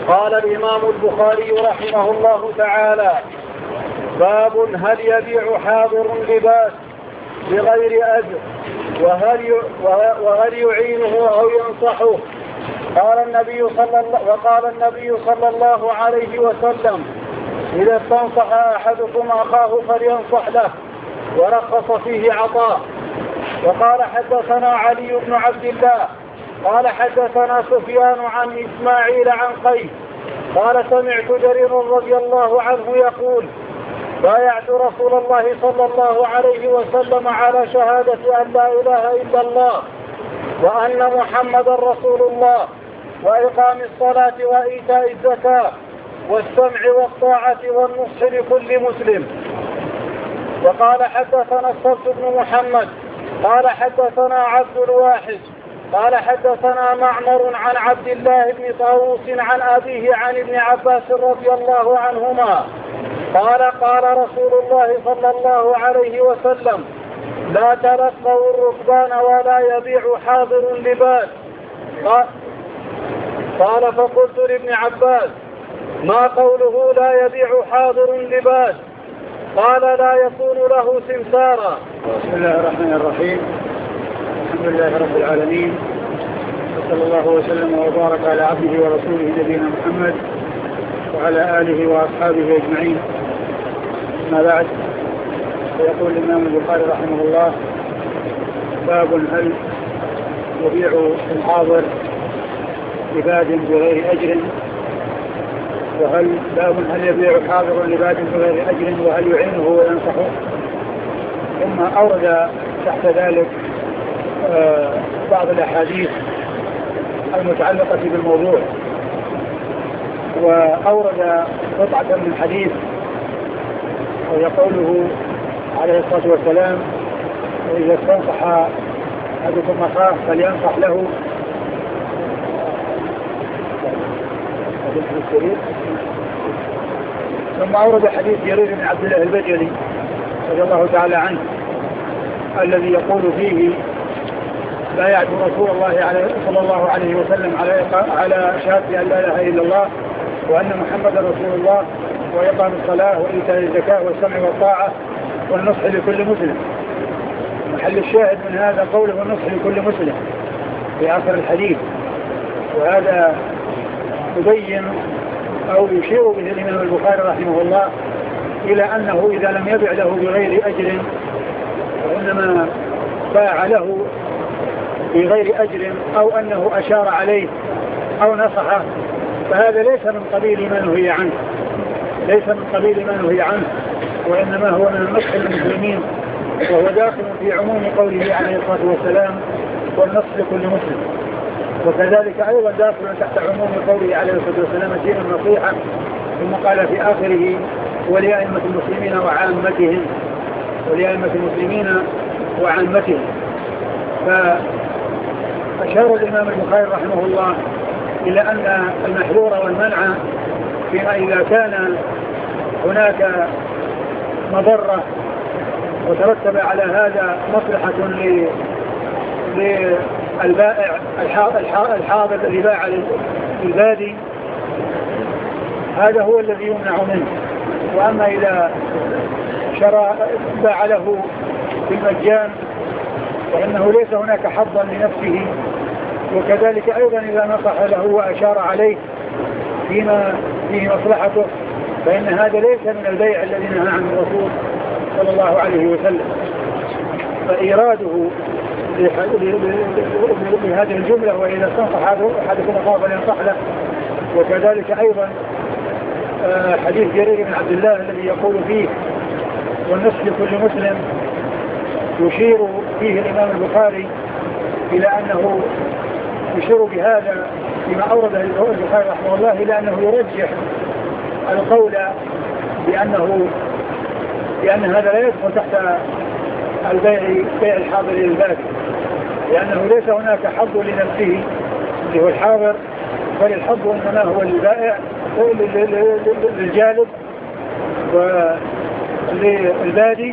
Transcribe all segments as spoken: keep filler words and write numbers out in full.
قال الإمام البخاري رحمه الله تعالى: باب هل يبيع حاضر لباس بغير أجر وهل وهل يعينه أو ينصحه. قال النبي صلى الله وقال النبي صلى الله عليه وسلم: إذا استنصح أحدكم أخاه فلينصح له، ورخص فيه عطاء. وقال حدثنا علي بن عبد الله قال حدثنا سفيان عن إسماعيل عن قيس قال سمعت جرير رضي الله عنه يقول: بايعت رسول الله صلى الله عليه وسلم على شهادة أن لا إله إلا الله وأن محمدا رسول الله وإقام الصلاة وإيتاء الزكاة والسمع والطاعة والنصح لكل مسلم. وقال حدثنا الصبت بن محمد قال حدثنا عبد الواحد قال حدثنا معمر عن عبد الله بن طاووس عن أبيه عن ابن عباس رضي الله عنهما قال: قال رسول الله صلى الله عليه وسلم: لا تلقوا الركبان ولا يبيع حاضر لباس. قال: فقلت لابن عباس: ما قوله لا يبيع حاضر لباس؟ قال: لا يكون له سمسارا. بسم الله الرحمن الرحيم. الحمد لله رب العالمين، وصلى الله وسلم وبارك على عبده ورسوله نبينا محمد وعلى آله وأصحابه أجمعين. ما بعد، فيقول الإمام البخاري رحمه الله: باب هل يبيع الحاضر لباد بغير أجر وهل باب هل يبيع حاضر لباد بغير أجر وهل يعينه وينصحه. ثم أورد تحت ذلك آه بعض الأحاديث المتعلقة بالموضوع، وأورد قطعة من حديث وهي قوله عليه الصلاة والسلام: إذا استنصح أحدكم أخاه فلينصح له. ثم أورد حديث جرير بن عبد الله البجلي رضي الله تعالى عنه الذي يقول فيه: بايعت رسول الله عليه صلى الله عليه وسلم على على شهادة أن لا إله إلا الله وأن محمدا رسول الله وإقام الصلاة وإيتاء الزكاة والسمع والطاعة والنصح لكل مسلم. محل الشاهد من هذا قوله النصح لكل مسلم في آخر الحديث، وهذا يبين أو يشير به الإمام البخاري رحمه الله إلى أنه إذا لم يبع له بغير أجر وإنما باع له بغير أجر أو أنه أشار عليه أو نصحه، فهذا ليس من قبيل ما نهي عنه ليس من قبيل ما نهي عنه وإنما هو من النصح للمسلمين، وهو داخل في عموم قوله عليه الصلاة والسلام: والنصح لكل مسلم. وكذلك أيضا داخل تحت عموم قوله عليه الصلاة والسلام: دين النصيحة. ثم قال في آخره: ولأئمة المسلمين وعامتهم ولأئمة المسلمين وعامتهم. فأشار الإمام البخاري رحمه الله إلى أن المحظور والمنع فيما إذا كان هناك مضرة وترتب على هذا مصلحة للبائع الحاضر الذي باع للبادي، هذا هو الذي يمنع منه. وأما إذا شرى باع له بالمجان فإنه ليس هناك حظا لنفسه، وكذلك أيضا إذا نصح له وأشار عليه فيما فيه مصلحته فإن هذا ليس من البيع الذي نهى عنه الرسول صلى الله عليه وسلم. فإيراده لهذه الجملة: وإذا استنصح أحدكم أخاه فلينصح له. وكذلك أيضا حديث جرير بن عبد الله الذي يقول فيه: والنصح لكل مسلم، يشير فيه الإمام البخاري إلى أنه يشير بهذا فيما أورده البخاري رحمه الله إلى أنه يرجح القول بأنه لأن هذا لا يدخل تحت البيع بيع الحاضر للبادي، لأنه ليس هناك حظ لنفسه اللي هو الحاضر، بل الحظ إنما هو للبائع للجالب وللبادي.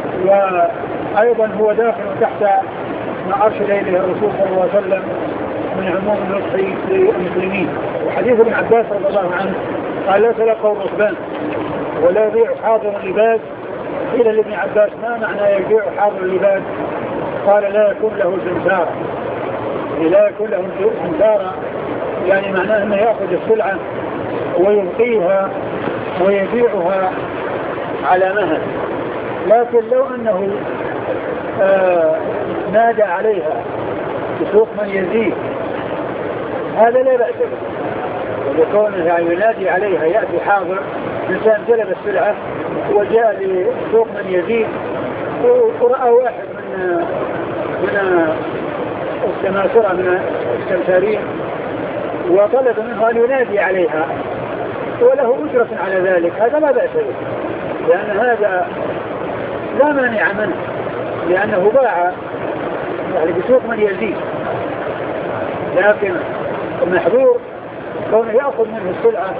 وأيضا هو داخل تحت ما أرشد إليه الرسول صلى الله عليه وسلم من عموم النصح للمسلمين. وحديث ابن عباس رضي الله عنه قال لا تلقوا الركبان ولا يبيع حاضر اللباس. قيل لابن عباس ما معنى يبيع حاضر اللباس؟ قال لا يكون له سمسارة. لا يكون له سمسارة يعني معناه انه يأخذ السلعة ويلقيها ويبيعها على مهل. لكن لو انه آه نادى عليها بسوق من يزيد هذا لا بأس به. وكونه يعني ينادي عليها يأتي حاضر إنسان جلب السلعة وجاء لسوق من يزيد ورأى واحد من من السماسرة من السمسارين وطلب منه أن ينادي عليها وله أجرة على ذلك، هذا لا بأس به، لأن هذا لا مانع منه، لأنه باع يعني بسوق من يزيد. لكن المحظور كونه يأخذ منه السلعة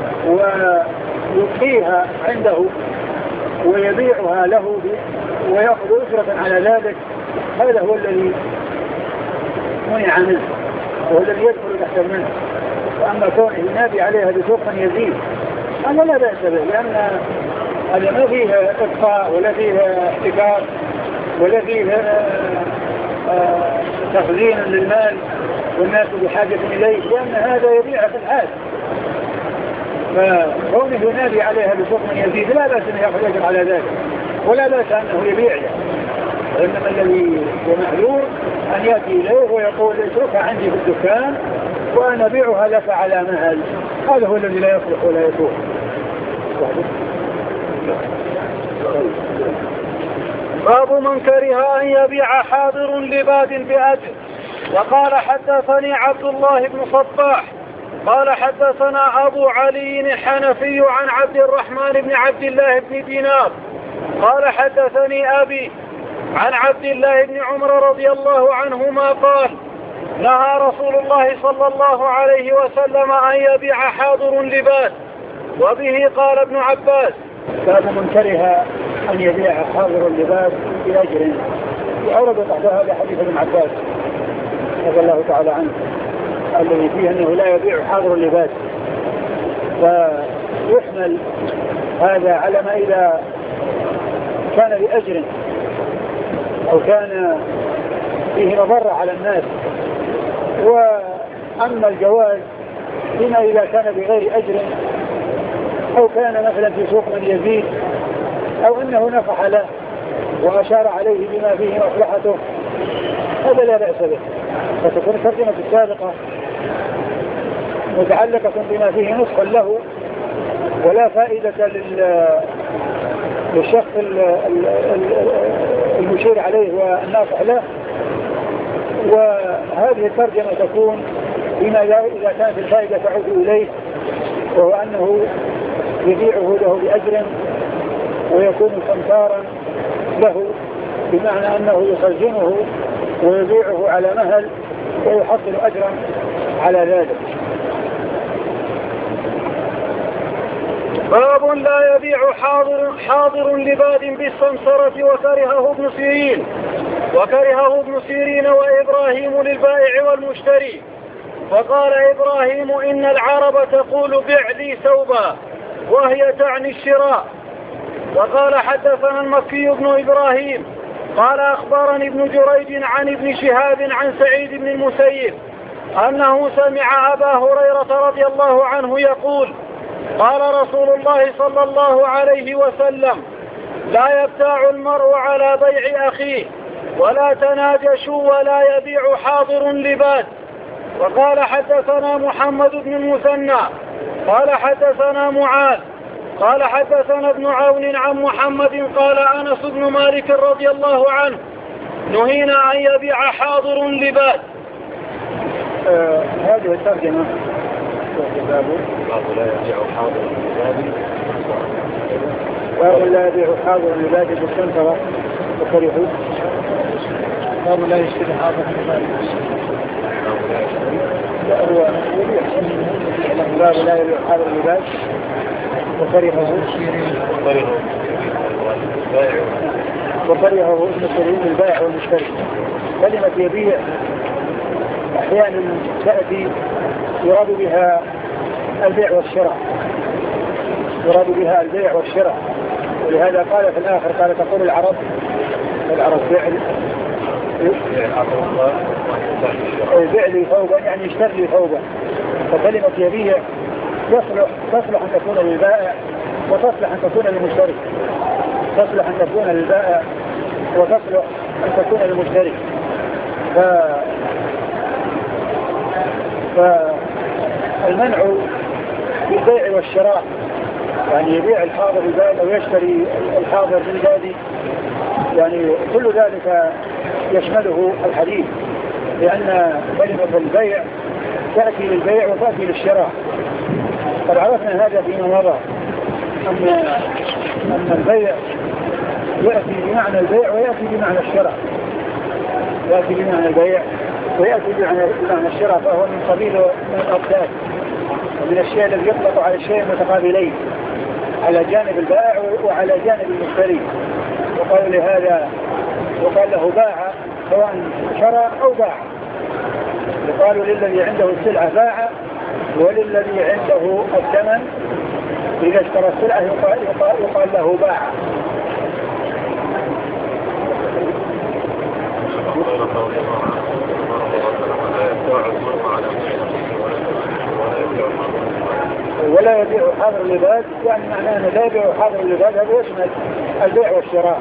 ويبقيها عنده ويبيعها له ويأخذ أجرة على ذلك، هذا هو الذي منع منه وهو الذي يدخل تحت منه. وأما كونه ينادي عليها بسوق من يزيد هذا لا بأس به، لأن هذا ما فيه إبقاء ولا فيه احتكار ولا فيه تخزين للمال والناس بحاجة إليه، لأن هذا يبيع في الحال. فكونه ينادي عليها بسوق من يزيد لا بأس أن يأخذ أجر على ذلك ولا بأس أنه يبيع يعني. وإنما الذي هو معذور أن يأتي إليه ويقول اتركها عندي في الدكان وأنا أبيعها لك على مهل، هذا هو الذي لا يصلح ولا يصلح. باب من كره أن يبيع حاضر لباد بأجر. وقال حدثني عبد الله بن صباح قال حدثنا أبو علي الحنفي عن عبد الرحمن بن عبد الله بن دينار قال حدثني أبي عن عبد الله بن عمر رضي الله عنهما قال نهى رسول الله صلى الله عليه وسلم أن يبيع حاضر لباد. وبه قال ابن عباس باب من كره أن يبيع حاضر اللباس بأجر. وأورد تحت هذا حديث ابن عباس رضي الله تعالى عنه الذي فيه أنه لا يبيع حاضر اللباس، فيحمل هذا على ما إذا كان بأجر أو كان فيه مضرة على الناس. وأما الجواز فيما إذا كان بغير أجر أو كان مثلا في سوق من يزيد أو أنه نفح له وأشار عليه بما فيه مصلحته، هذا لا بأس به. فتكون الترجمة السابقة متعلقة بما فيه نصح له ولا فائدة للشخص المشير عليه والناصح له، وهذه الترجمة تكون بما إذا كانت الفائدة تعود إليه، وهو أنه يبيعه له بأجر ويكون سمسارا له، بمعنى أنه يخزنه ويبيعه على مهل ويحصل أجرا على ذلك. باب لا يبيع حاضر, حاضر لباد بالسمسرة وكرهه ابن سيرين وكرهه ابن سيرين وإبراهيم للبائع والمشتري. فقال إبراهيم إن العرب تقول بع لي ثوبا وهي تعني الشراء. وقال حدثنا المكي بن إبراهيم قال أخبرني ابن جريج عن ابن شهاب عن سعيد بن المسيب أنه سمع أبا هريرة رضي الله عنه يقول قال رسول الله صلى الله عليه وسلم لا يبتاع المرء على بيع أخيه ولا تناجشوا ولا يبيع حاضر لباد. وقال حدثنا محمد بن المثنى قال حدثنا معاذ قال حدثنا ابن عون عن محمد قال أنس بن مالك رضي الله عنه نهينا أن يبيع حاضر لباد. آه هذه الترجمة باب لا يبيع حاضر لباد باب لا يبيع حاضر لباد بالسمسرة وكرهوا. باب لا يشتري حاضر لباد لا هو باب لا يبيع حاضر لباد وكرهه وكرهه ابن سيرين البائع والمشتري. كلمة يبيع أحيانا تأتي يراد بها البيع والشراء يراد بها البيع والشراء ولهذا قال في الآخر قال تقول العرب العرب فعل البيع لي ثوبا يعني اشتري لي ثوبا فكلمة يبيع تصلح تصلح أن تكون للبائع وتصلح أن تكون للمشتري تصلح أن تكون للبائع وتصلح أن تكون للمشتري ف... فالمنع في البيع والشراء يعني يبيع الحاضر البادي أو يشتري الحاضر بالبادي يعني كل ذلك يشمله الحديث لأن كلمة البيع تأتي للبيع وتأتي للشراء. قد عرفنا هذا فيما مضى أن أن البيع يأتي بمعنى البيع ويأتي بمعنى الشراء يأتي بمعنى البيع ويأتي بمعنى الشراء فهو من قبيل من الأضداد ومن الشيء الذي يطلق على الشيء متقابلين على جانب البائع وعلى جانب المشتري وقال لهذا وقال له باع سواء شرى أو باع يقال للذي عنده السلعة باع وللذي عنده الثمن إذا اشترى السلعة يقال, يقال, يقال له باع. ولا يبيع حاضر اللباس يعني معناه أنه لا يبيع حاضر اللباس هذا يشمل البيع والشراء.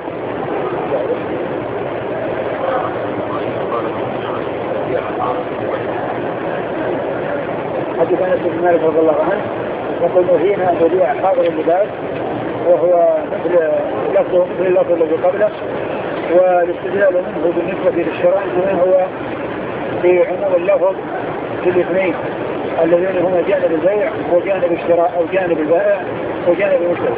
حديث أنس بن مالك رضي الله عنه يقول نهينا أن يبيع حاضر اللباس وهو مثل لفظه مثل اللفظ الذي قبله والاستدلال منه بالنسبة للشراء إنما هو في عموم اللفظ في الاثنين الذين هما جانب البيع وجانب الشراء أو جانب البائع وجانب المشتري.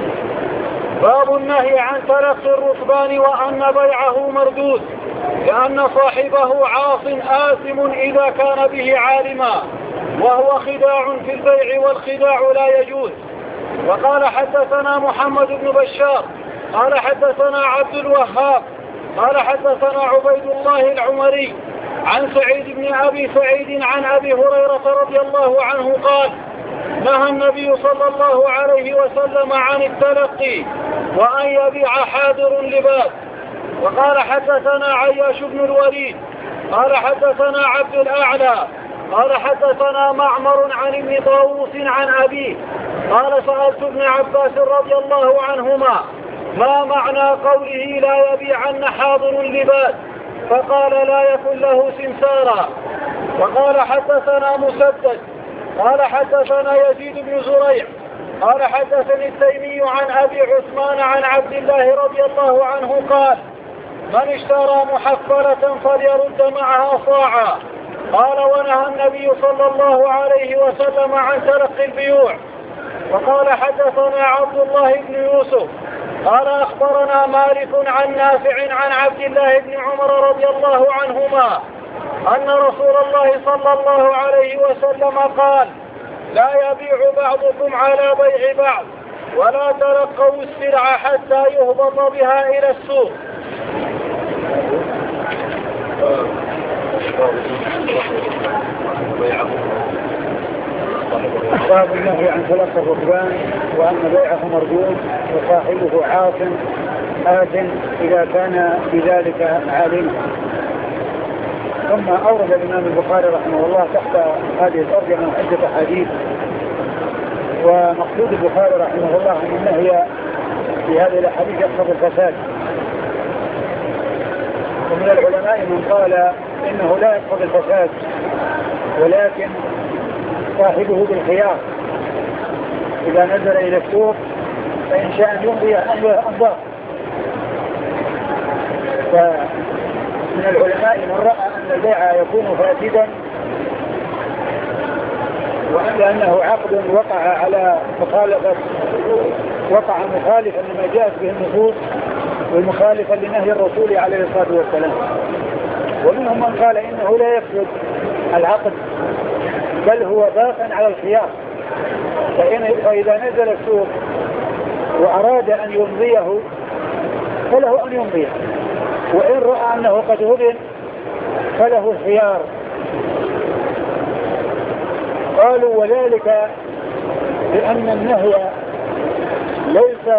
باب النهي عن تلقي الركبان وأن بيعه مردود لأن صاحبه عاص آثم إذا كان به عالما وهو خداع في البيع والخداع لا يجوز. وقال حدثنا محمد بن بشار قال حدثنا عبد الوهاب قال حدثنا عبيد الله العمري عن سعيد بن أبي سعيد عن أبي هريرة رضي الله عنه قال نهى النبي صلى الله عليه وسلم عن التلقي وأن يبيع حاضر لباس. وقال حدثنا عياش بن الوليد قال حدثنا عبد الأعلى قال حدثنا معمر عن ابن طاووس عن أبيه قال سألت ابن عباس رضي الله عنهما ما معنى قوله لا يبيعن حاضر اللباس فقال لا يكن له سمسارا. وقال حدثنا مسدد قال حدثنا يزيد بن زريع قال حدثني التيمي عن أبي عثمان عن عبد الله رضي الله عنه قال من اشترى محفلة فليرد معها صاعا. قال ونهى النبي صلى الله عليه وسلم عن تلقي البيوع. وقال حدثنا عبد الله بن يوسف قال أخبرنا مالك عن نافع عن عبد الله بن عمر رضي الله عنهما أن رسول الله صلى الله عليه وسلم قال لا يبيع بعضكم على بيع بعض ولا تلقوا السلع حتى يهبط بها إلى السوق. باب النهي عن تلقي الركبان وأن بيعه مردود وصاحبه عاص آثم إذا كان بذلك عالما. ثم أورد الإمام البخاري رحمه الله تحت هذه الترجمة عدة أحاديث ومقصود البخاري رحمه الله أن النهي في هذه الأحاديث يقتضي الفساد. ومن العلماء من قال إنه لا يقتضي الفساد ولكن صاحبه بالخيار إذا نزل إلى السوق فإن شاء أن يمضي أنظار. فمن العلماء من رأى أن البيع يكون فاسدا وأنه عقد وقع على مخالفة وقع مخالفا لما جاءت به النصوص والمخالفة لنهي الرسول عليه الصلاة والسلام. ومنهم من قال إنه لا يفسد العقد بل هو باق على الخيار فإذا نزل السوق وأراد أن يمضيه فله أن يمضيه وإن رأى أنه قد هبن فله الخيار قالوا وذلك لأن النهي ليس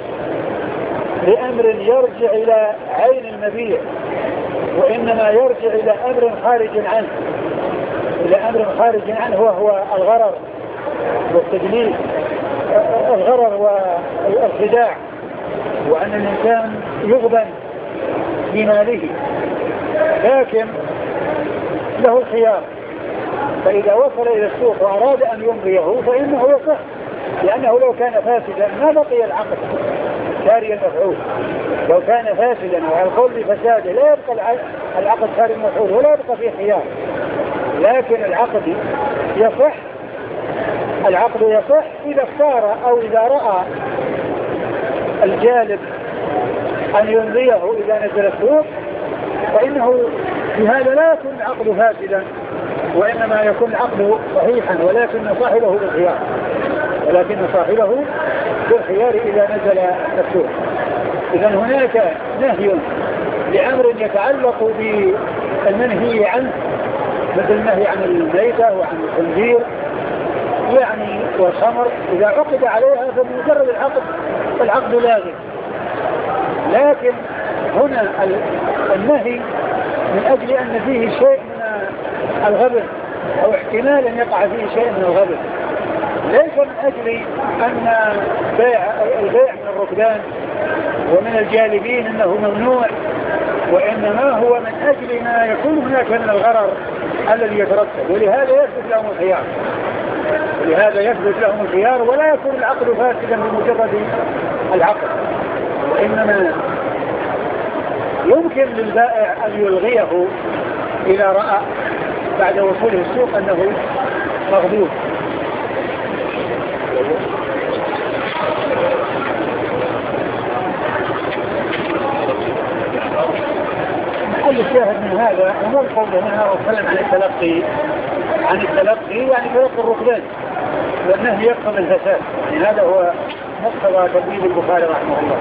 لأمر يرجع إلى عين المبيع، وإنما يرجع إلى أمر خارج عنه، إلى أمر خارج عنه وهو الغرر والتدليل، الغرر والخداع، وأن الإنسان يغبن بماله، لكن له الخيار، فإذا وصل إلى السوق وأراد أن يمضيه فإنه يصح، لأنه لو كان فاسدا ما بقي العقد ساري المفعول، لو كان فاسدا وعلى القول بفساده لا يبقى العقد ساري المفعول ولا يبقى فيه خيار، لكن العقد يصح، العقد يصح إذا اختار أو إذا رأى الجالب أن يمضيه إذا نزل السوق، فإنه بهذا لا يكون العقد فاسدا، وإنما يكون العقد صحيحا، ولكن صاحبه بالخيار، ولكن صاحبه بالخيار إذا نزل السوق. إذا هناك نهي لأمر يتعلق بالمنهي عنه، مثل النهي عن الميتة وعن الخنزير يعني والخمر، إذا عقد عليها فبمجرد العقد العقد لازم، لكن هنا النهي من أجل أن فيه شيء من الغبن أو احتمال أن يقع فيه شيء من الغبن، ليس من أجل أن بيع البيع من الركبان ومن الجالبين أنه ممنوع، وإنما هو من أجل ما يكون هناك من الغرر الذي يترتب، ولهذا يثبت لهم الخيار، ولهذا يثبت لهم الخيار ولا يكون العقد فاسدا بمجرد العقد، وإنما يمكن للبائع أن يلغيه إذا رأى بعد وصوله السوق أنه مغبون. محل الشاهد من هذا أمر قوله هنا وسلم عن التلقي، عن التلقي يعني تلقي الركبان، والنهي يقتضي الفساد، يعني هذا هو مقتضى تبويب البخاري رحمه الله.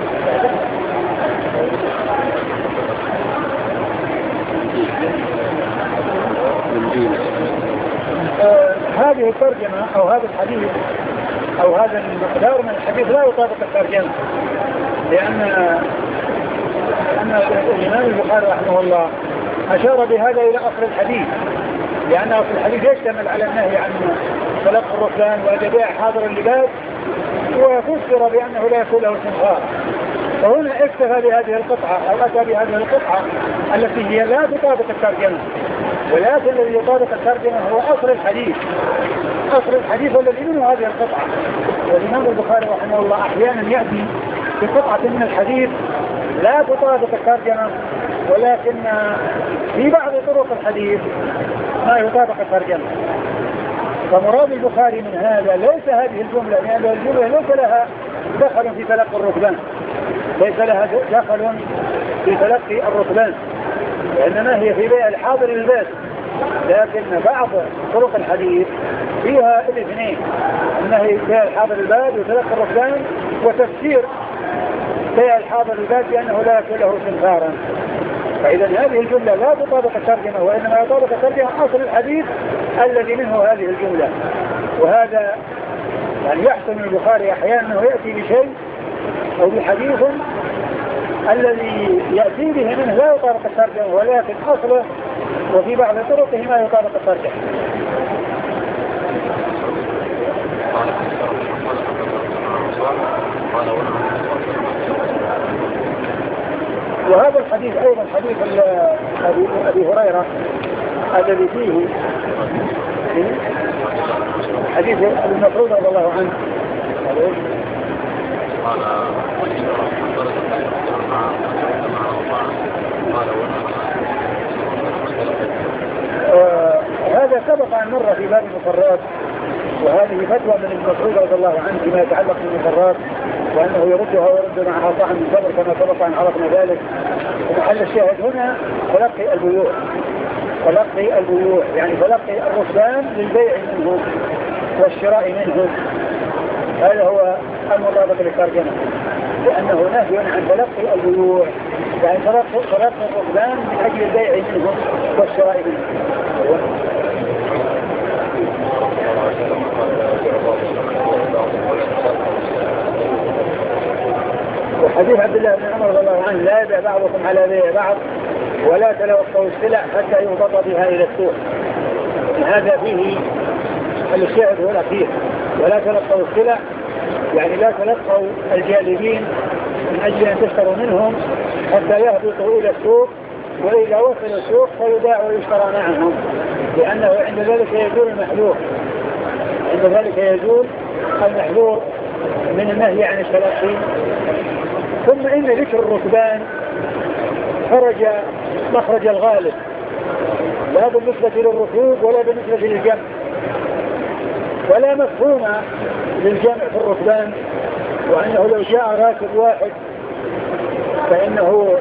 آه هذه الترجمة أو هذا الحديث أو هذا المقدار من الحديث لا يطابق الترجمة، لأن أن الإمام البخاري رحمه الله أشار بهذا إلى أصل الحديث، لأن أصل الحديث يشتمل على النهي عن تلقي الركبان وبيع حاضر اللباس، وفسر بأنه لا يكون له استنفار، فهنا اكتفى بهذه القطعة أو أتى بهذه القطعة التي هي لا تطابق الترجمة، ولكن الذي يطابق الترجمة هو أصل الحديث، أصل الحديث الذي منه هذه القطعة. والإمام البخاري رحمه الله أحيانا يأتي بقطعة من الحديث لا تطابق الترجمة، ولكن في بعض طرق الحديث ما يطابق الترجمة. فمراد البخاري من هذا ليس هذه الجملة، لأن يعني الجملة ليس لها دخل في تلقي الركبان، ليس لها دخل في تلقي الركبان، وإنما هي في بيع الحاضر للباس، لكن بعض طرق الحديث فيها الاثنين، أنها بيع الحاضر للباس وتلقي الركبان، وتفسير بيع الحاضر للباس بأنه لا يكون له استنفارا. فإذا هذه الجملة لا تطابق الترجمة، وإنما يطابق الترجمة أصل الحديث الذي منه هذه الجملة. وهذا يعني يحسن البخاري أحيانا أنه يأتي بشيء أو بحديث الذي يأتي به منه لا يطابق الترجمة، ولكن أصله وفي بعض طرقه ما يطابق الترجمة. وهذا الحديث أيضا حديث أبي هريرة الذي فيه حديث ابن مسعود رضي الله عنه آه هذا سبق أن مر في باب المقرات، وهذه فتوى من ابن مسعود رضي الله عنه فيما يتعلق بالمقرات، وأنه يردها ويرد معها طعم الصبر كما سبق أن عرفنا ذلك. ومحل الشاهد هنا تلقي البيوع، تلقي البيوع يعني تلقي الركبان للبيع منه والشراء منه، هذا هو المطابق للترجمة، لأنه نهي عن تلقي البيوع، يعني تلقي تلقي الركبان من أجل البيع منه والشراء منه. حديث عبد الله بن عمر رضي الله عنه لا يبيع بعضكم على بيع بعض ولا تلوثوا السلع حتى يهبط بها إلى السوق. هذا فيه الشاهد هو الأخير، ولا تلقوا السلع يعني لا تلقوا الجالبين من أجل أن تشتروا منهم حتى يهبطوا إلى السوق، وإذا وصلوا السوق فيباع ويشترى معهم، لأنه عند ذلك يزول المحذور عند ذلك يزول المحذور من النهي عن التلقي. ثم إن ذكر الركبان خرج مخرج الغالب، لا بالنسبة للركوب ولا بالنسبة للجمع، ولا مفهوم للجمع في الركبان، وأنه لو جاء راكب واحد فإنه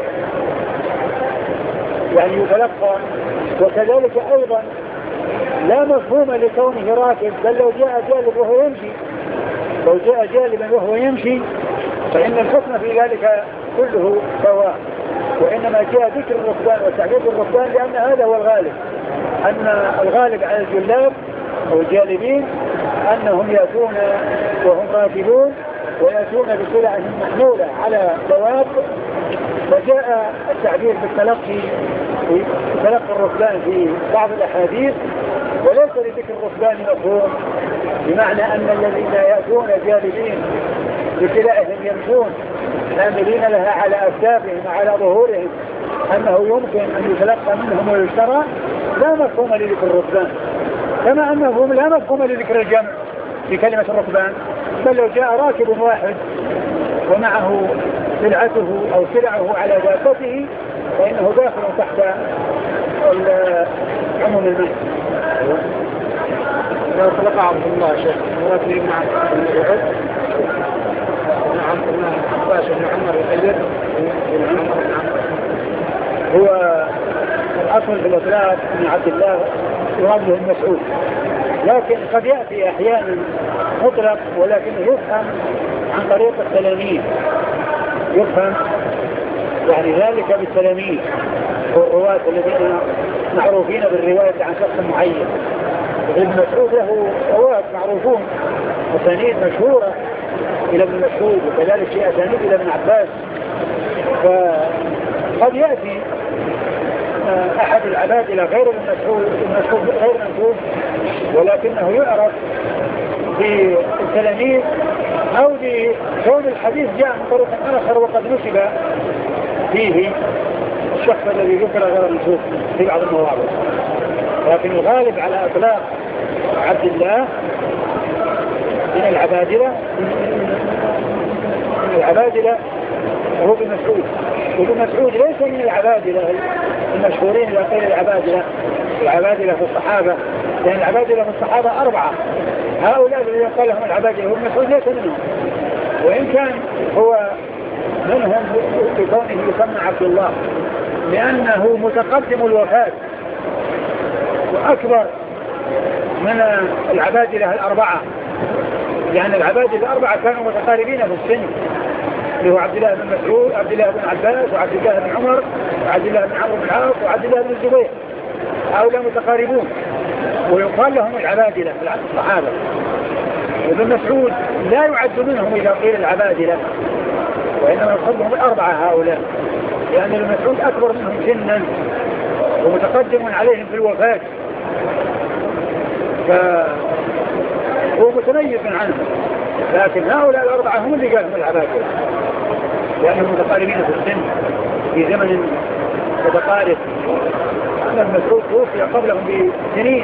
يعني يتلقى، وكذلك أيضا لا مفهوم لكونه راكب، بل لو جاء جالب وهو يمشي لو جاء جالبا وهو يمشي فإن الحكم في ذلك كله سواء، وإنما جاء ذكر الركبان وتعريف الركبان لأن هذا هو الغالب، أن الغالب على الجلاب أو الجالبين أنهم يأتون وهم راكبون ويأتون بسلعهم محمولة على دواب، وجاء التعبير بالتلقي بتلقي الركبان في بعض الأحاديث، وليس لذكر الركبان مفهوم بمعنى أن الذين يأتون جالبين بسلعهم يمشون حاملين لها على أكتافهم وعلى ظهورهم أنه يمكن أن يتلقى منهم ويشترى، لا مفهوم لذكر الركبان، كما أنه لا مفهوم لذكر الجمع في كلمة الركبان، بل لو جاء راكب واحد ومعه سلعته أو سلعه على دابته فإنه داخل تحت عموم المنع. لو طلق عبد الله شيخ مراتب مع الوحد نعم ابن عباس بن عمر يقيد بن عمر بن عمر هو الأصل في الإطلاق من عبد الله يراد له المسعود، لكن قد يأتي أحيانا مطلق ولكنه يفهم عن طريق التلاميذ، يفهم يعني ذلك بالتلاميذ والرواة الذين معروفين بالرواية عن شخص معين. ابن مسعود له رواة معروفون أسانيد مشهورة إلى ابن مسعود، وكذلك في أسانيد إلى ابن عباس، فقد يأتي أحد العبادلة غير المسعود غير منسوب ولكنه يعرف بالتلاميذ أو بكون الحديث جاء من طريق آخر وقد نسب فيه الشخص الذي ذكر غير منسوب في بعض المواضع، لكن الغالب على إطلاق عبد الله من العبادلة من العبادلة هو ابن مسعود، وابن مسعود ليس من العبادلة المشهورين إذا قيل العبادلة العبادلة في الصحابة، لأن العبادلة في الصحابة أربعة، هؤلاء الذين قال لهم العبادلة هو ابن مسعود ليس منهم، وإن كان هو منهم بكونه يسمى عبد الله لأنه متقدم الوفاة وأكبر من العبادلة الأربعة، يعني العبادلة الأربعة كانوا متقاربين في السن، اللي هو عبد الله بن مسعود عبد الله بن عباس وعبد الله بن عمر وعبد الله بن عمرو بن العاص وعبد الله بن الزبير، هؤلاء متقاربون ويقال لهم العبادلة في الصحابة. وابن مسعود لا يعد منهم إذا قيل العبادلة، وإنما يقال لهم الأربعة هؤلاء، لأن ابن مسعود أكبر منهم سنا ومتقدم عليهم في الوفاة، فهو متميز عنهم، لكن هؤلاء الأربعة هم اللي قالهم العبادلة لأنهم متقاربين في السن في زمن متقارب، أن المسعود توفي قبلهم بسنين.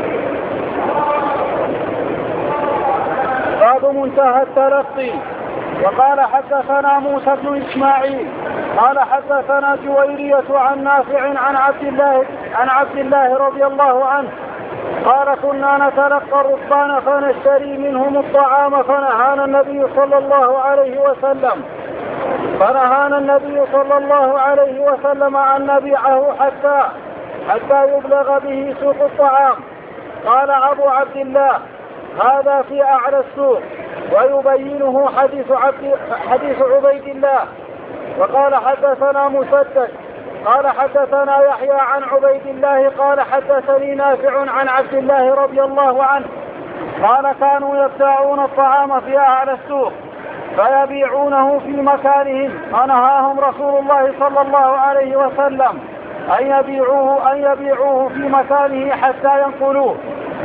باب منتهى التلقي. وقال حدثنا موسى بن إسماعيل قال حدثنا جويرية عن نافع عن عبد الله عن عبد الله رضي الله عنه قال كنا نتلقى الركبان فنشتري منهم الطعام فنهانا النبي صلى الله عليه وسلم فنهانا النبي صلى الله عليه وسلم أن نبيعه حتى حتى يبلغ به سوق الطعام. قال أبو عبد الله هذا في أعلى السوق، ويبينه حديث عبد حديث عبيد الله. وقال حدثنا مسدد قال حدثنا يحيى عن عبيد الله قال حدثني نافع عن عبد الله رضي الله عنه قال كانوا يبتاعون الطعام في أعلى السوق فيبيعونه في مكانهم، فنهاهم رسول الله صلى الله عليه وسلم أن يبيعوه أن يبيعوه في مكانه حتى ينقلوه.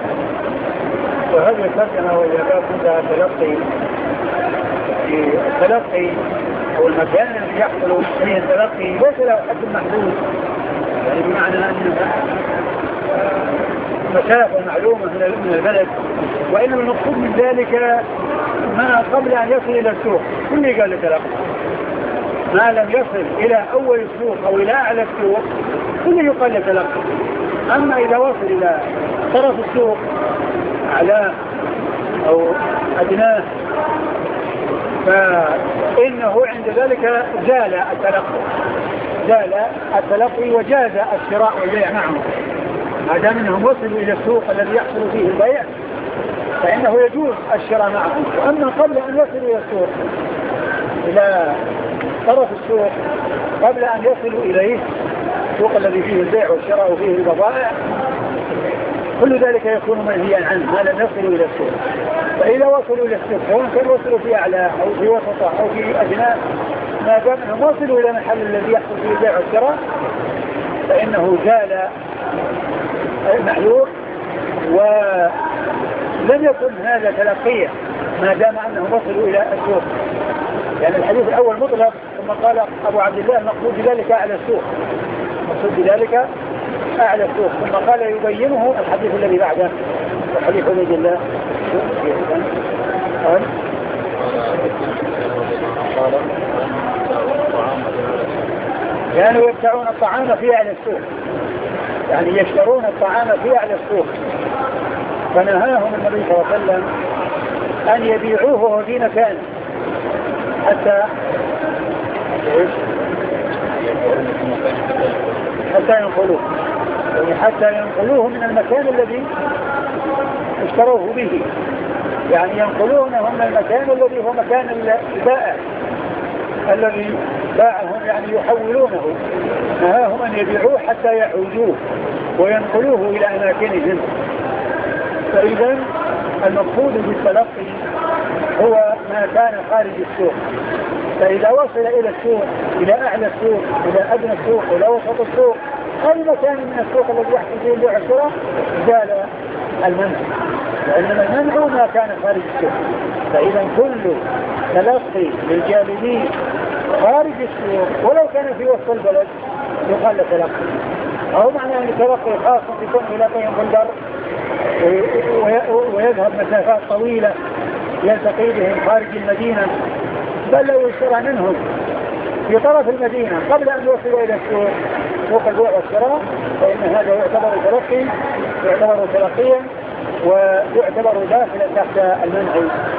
وهذه الترجمة وإذا كنت تلقي في التلقي أو المكان الذي يحصل فيه التلقي ليس له حد محدود، يعني بمعنى أن مسافة معلومة من البلد، وإنما المقصود من ذلك ما قبل أن يصل إلى السوق كل قال لتلقي، ما لم يصل إلى أول السوق أو إلى أعلى السوق كل يقال لتلقي. أما إذا وصل إلى طرف السوق أعلاه أو أدناه فإنه عند ذلك زال التلقي زال التلقي وجاز الشراء والبيع معه، ما دام أنهم وصلوا إلى السوق الذي يحصل فيه البيع فإنه يجوز الشراء معه. وأما قبل أن يصلوا إلى السوق إلى طرف السوق قبل أن يصلوا إليه السوق الذي فيه البيع والشراء وفيه البضائع كل ذلك يكون منهيا عنه ما لم يصلوا إلى السوق. فإذا وصلوا إلى السوق سواء كانوا وصلوا في أعلى أو في وسطه أو في أدنى ما دام أنهم وصلوا إلى المحل الذي يحصل فيه البيع والشراء فإنه زال المحلول ولم يكن هذا تلقيا ما دام أنهم وصلوا إلى السوق. يعني الحديث الأول مطلق ثم قال أبو عبد الله المقصود بذلك أعلى السوق المقصود بذلك أعلى السوق ثم قال يبينه الحديث الذي بعده الحديث عبد الله قال كانوا يبتعون الطعام في أعلى السوق يعني يشترون الطعام في أعلى السوق فنهاهم النبي صلى الله عليه وسلم أن يبيعوه في مكان حتى حتى ينقلوه يعني حتى ينقلوه من المكان الذي اشتروه به يعني ينقلونه من المكان الذي هو مكان البائع الذي باعهم يعني يحولونه نهاهم أن يبيعوه حتى يعودوه وينقلوه إلى أماكنهم. فإذا المقصود بالتلقي هو ما كان خارج السوق فإذا وصل إلى السوق إلى أعلى السوق إلى أدنى السوق إلى وسط السوق أي مكان من السوق الذي يحصل فيه البيع والشراء زال المنع وإنما المنع ما كان خارج السوق. فإذا كل تلقي للجانبين خارج السوق ولو كان في وسط البلد يقال له تلقي أو معنى أن التلقي خاص يكون يلاقيهم بالبر ويذهب مسافات طويلة يلتقي بهم خارج المدينة بل لو يشترى منهم في طرف المدينة قبل أن يوصلوا إلى السوق سوق البيع والشراء فإن هذا يعتبر تلقي يعتبر تلقيا ويعتبر داخلا تحت المنع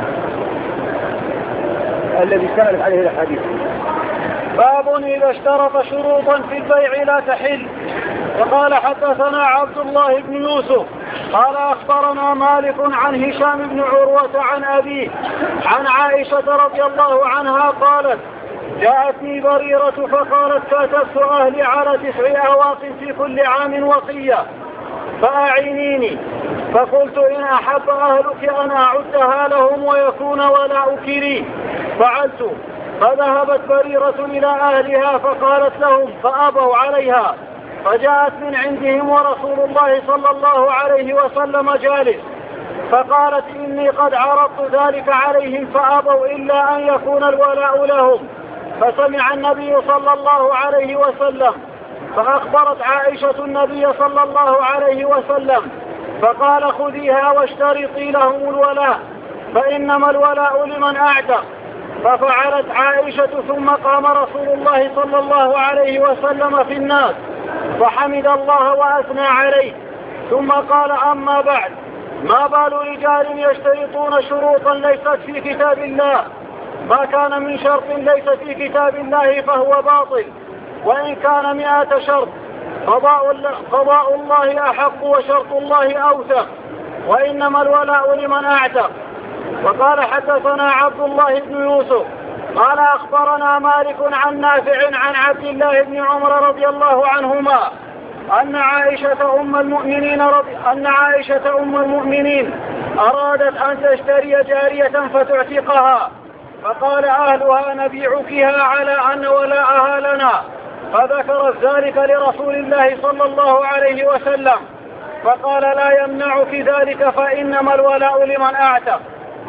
الذي استندت عليه الحديث. باب إذا اشترط شروطا في البيع لا تحل. وقال حدثنا عبد الله بن يوسف قال أخبرنا مالك عن هشام بن عروة عن أبيه عن عائشة رضي الله عنها قالت جاءتني بريرة فقالت كاتبت أهلي على تسع أواق في كل عام وصية فأعينيني فقلت إن أحب أهلك أن أعدها لهم ويكون ولاؤك لي فعلت فذهبت بريرة إلى أهلها فقالت لهم فأبوا عليها فجاءت من عندهم ورسول الله صلى الله عليه وسلم جالس فقالت إني قد عرضت ذلك عليهم فأبوا إلا أن يكون الولاء لهم فسمع النبي صلى الله عليه وسلم فأخبرت عائشة النبي صلى الله عليه وسلم فقال خذيها واشترطي لهم الولاء فإنما الولاء لمن أعتق ففعلت عائشة ثم قام رسول الله صلى الله عليه وسلم في الناس فحمد الله وأثنى عليه ثم قال أما بعد ما بال رجال يشترطون شروطا ليست في كتاب الله ما كان من شرط ليس في كتاب الله فهو باطل وإن كان مئة شرط قضاء الله أحق وشرط الله أوثق وإنما الولاء لمن أعتق. وقال حدثنا عبد الله بن يوسف قال أخبرنا مالك عن نافع عن عبد الله بن عمر رضي الله عنهما أن عائشة أم المؤمنين رضي أن عائشة أم المؤمنين أرادت أن تشتري جارية فتعتقها فقال أهلها نبيعكها على أن ولاءها لنا، فذكرت ذلك لرسول الله صلى الله عليه وسلم، فقال لا يمنعك ذلك فإنما الولاء لمن أعتق.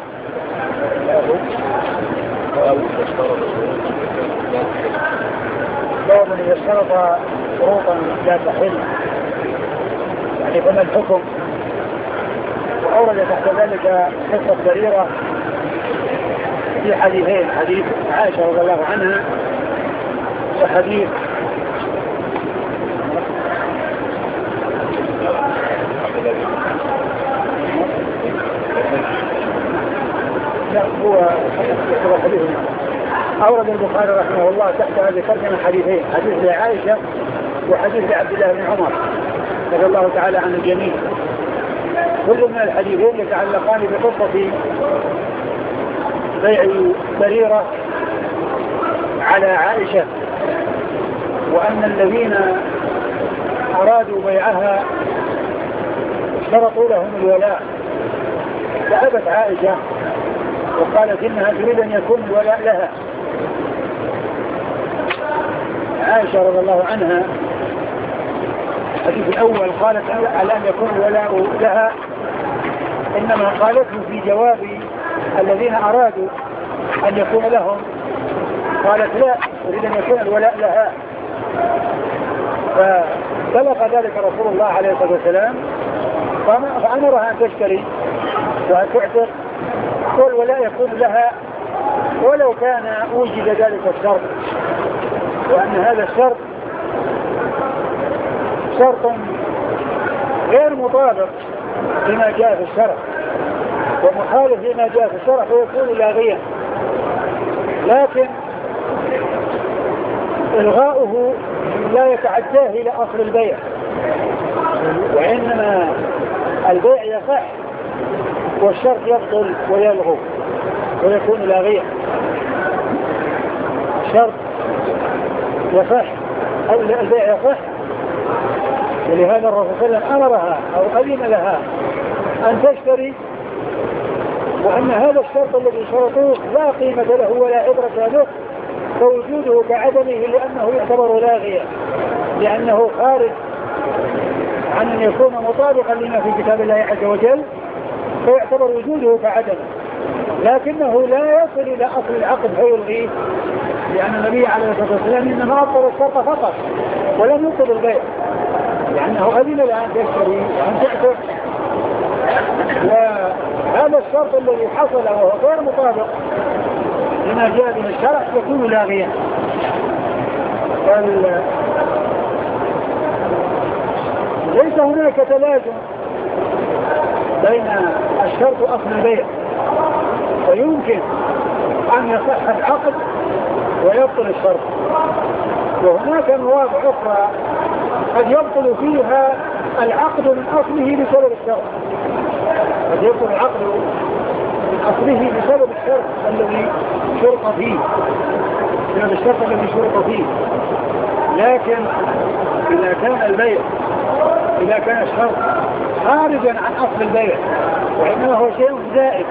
باب إذا اشترط شروطا لا تحل يعني فما الحكم. وأورد تحت ذلك قصة بريرة في حديثين، حديث عائشة رضي الله عنها وحديث لا هو حديث أورد البخاري رحمه الله تحت هذه الترجمة حديثين، حديث لعائشة وحديث لعبد الله بن عمر رضي الله تعالى عن الجميع. كل من الحديثين يتعلقان بقصة بيع بريرة على عائشة، وأن الذين أرادوا بيعها اشترطوا لهم الولاء، فأبت عائشة وقالت إنها تريد أن يكون الولاء لها. عائشة رضي الله عنها الحديث الأول قالت على أن يكون الولاء لها، إنما قالته في جواب الذين أرادوا أن يكون لهم، قالت لا أريد أن يكون الولاء لها. فبلغ ذلك رسول الله عليه الصلاة والسلام فأمرها أن تشتري وأن تعتق والولاء يكون لها ولو كان وجد ذلك الشرط، وأن هذا الشرط شرط غير مطابق لما جاء في الشرع ومخالف لما جاء في الشرع فيكون لاغيا، لكن إلغاؤه لا يتعداه إلى أصل البيع، وإنما البيع يصح والشرط يبطل ويلغو ويكون لاغيا. الشرط يصح أو البيع يصح، ولهذا الرسول صلى الله عليه وسلم أمرها أو أذن لها أن تشتري، وأن هذا الشرط الذي شرطوه لا قيمة له ولا عبرة له، فوجوده كعدمه لأنه يعتبر لاغيا، لأنه خارج عن أن يكون مطابقا لما في كتاب الله عز وجل، فيعتبر وجوده كعدمه، لكنه لا يصل إلى أصل العقد فيلغيه، لأن النبي عليه الصلاة والسلام إنما أبطل الشرط فقط ولم يبطل البيع، لأنه أذن لها أن تشتري وأن تعتق، وهذا الشرط الذي حصل وهو غير مطابق لما جاء من الشرع يكون لاغيا. ليس هناك تلازم بين الشرط وأصل البيع، ويمكن أن يصح العقد ويبطل الشرط، وهناك مواضع أخرى قد يبطل فيها العقد من أصله بسبب الشرط، قد يبطل العقد من أصله بسبب الشرط الذي شرط فيه بسبب الشرط الذي شرط فيه لكن إذا كان البيع إذا كان الشرط خارجا عن أصل البيع وإنما هو شيء زائد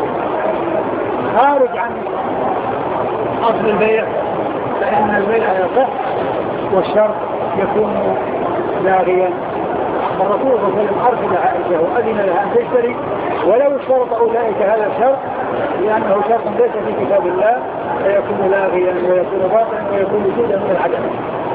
خارج عن أصل البيع فإن البيع يصح والشرط يكون لاغيا. الرسول صلى الله عليه وسلم أرسل عائشة وأذن لها أن تشتري ولو اشترط أولئك هذا الشرط لأنه شرط ليس في كتاب الله فيكون لاغيا ويكون باطلا ويكون وجودا من العدم.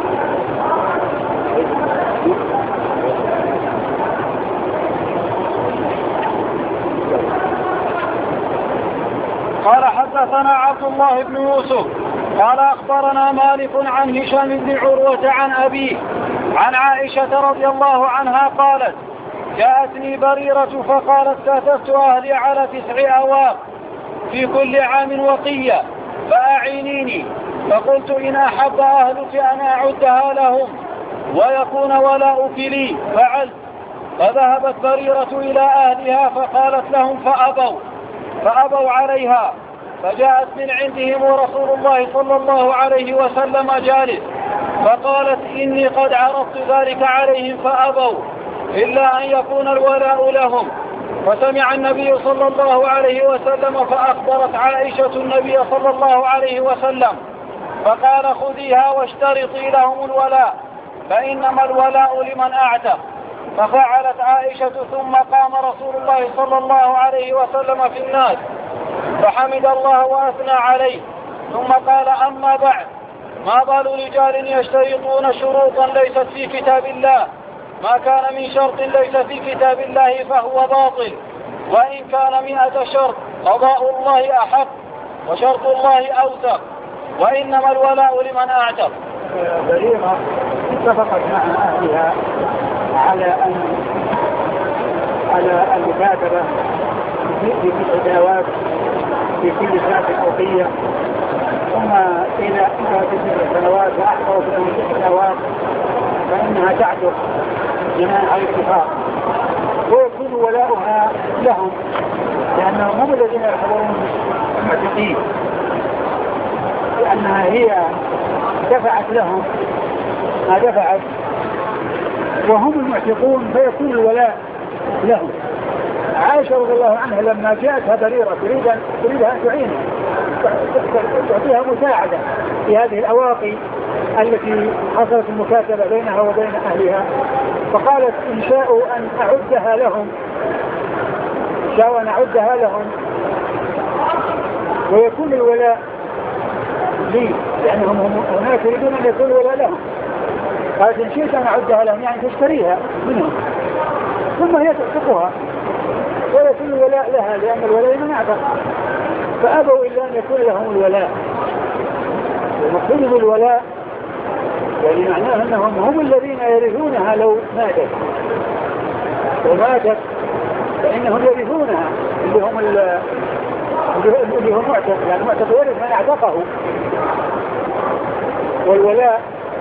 قال حدثنا عبد الله بن يوسف قال أخبرنا مالك عن هشام بن عروة عن أبيه عن عائشة رضي الله عنها قالت جاءتني بريرة فقالت كاتبت أهلي على تسع أواق في كل عام وقية فأعينيني، فقلت إن أحب أهلك أن أعدها لهم ويكون ولاؤك لي فعلت. فذهبت بريرة إلى أهلها فقالت لهم فأبوا فأبوا عليها، فجاءت من عندهم ورسول الله صلى الله عليه وسلم جالس، فقالت إني قد عرضت ذلك عليهم فأبوا إلا أن يكون الولاء لهم، فسمع النبي صلى الله عليه وسلم فأخبرت عائشة النبي صلى الله عليه وسلم فقال خذيها واشترطي لهم الولاء فإنما الولاء لمن أعتق. ففعلت عائشة ثم قام رسول الله صلى الله عليه وسلم في الناس فحمد الله وأثنى عليه ثم قال أما بعد ما بال رجال يشترطون شروطا ليست في كتاب الله ما كان من شرط ليس في كتاب الله فهو باطل وإن كان مئة شرط قضاء الله أحق وشرط الله أوثق وإنما الولاء لمن أعتق. بريرة اتفقت مع أهلها على أن على المكاتبة في تسع سنوات في كل سنة أوقية ثم إلى تسع سنوات وأحفظ من تسع سنوات فإنها تعتق جماعة الاتفاق ويكون ولاؤها لهم لأنهم هم الذين يعتبرون المعتقين لأنها هي دفعت لهم ما دفعت وهم المعتقون فيكون الولاء لهم. عائشة رضي الله عنها لما جاءتها بريرة تريد أن تريدها أن تعينها تعطيها مساعدة في هذه الأواقي التي حصلت المكاتبة بينها وبين أهلها فقالت إن شاءوا أن أعدها لهم إن شاءوا أن أعدها لهم ويكون الولاء لي لأنهم هناك يريدون أن يكون الولاء لهم. قالت إن شئت أن أعدها لهم يعني تشتريها منهم ثم هي تعتقها ويكون الولاء لها لأن الولاء من أعتق فأبوا إلا أن يكون لهم الولاء. ومقصود بالولاء يعني معناه أنهم هم الذين يرثونها لو ماتت وماتت فإنهم يرثونها اللي هم اللي هم معتق يعني معتق يرث من اعتقه. والولاء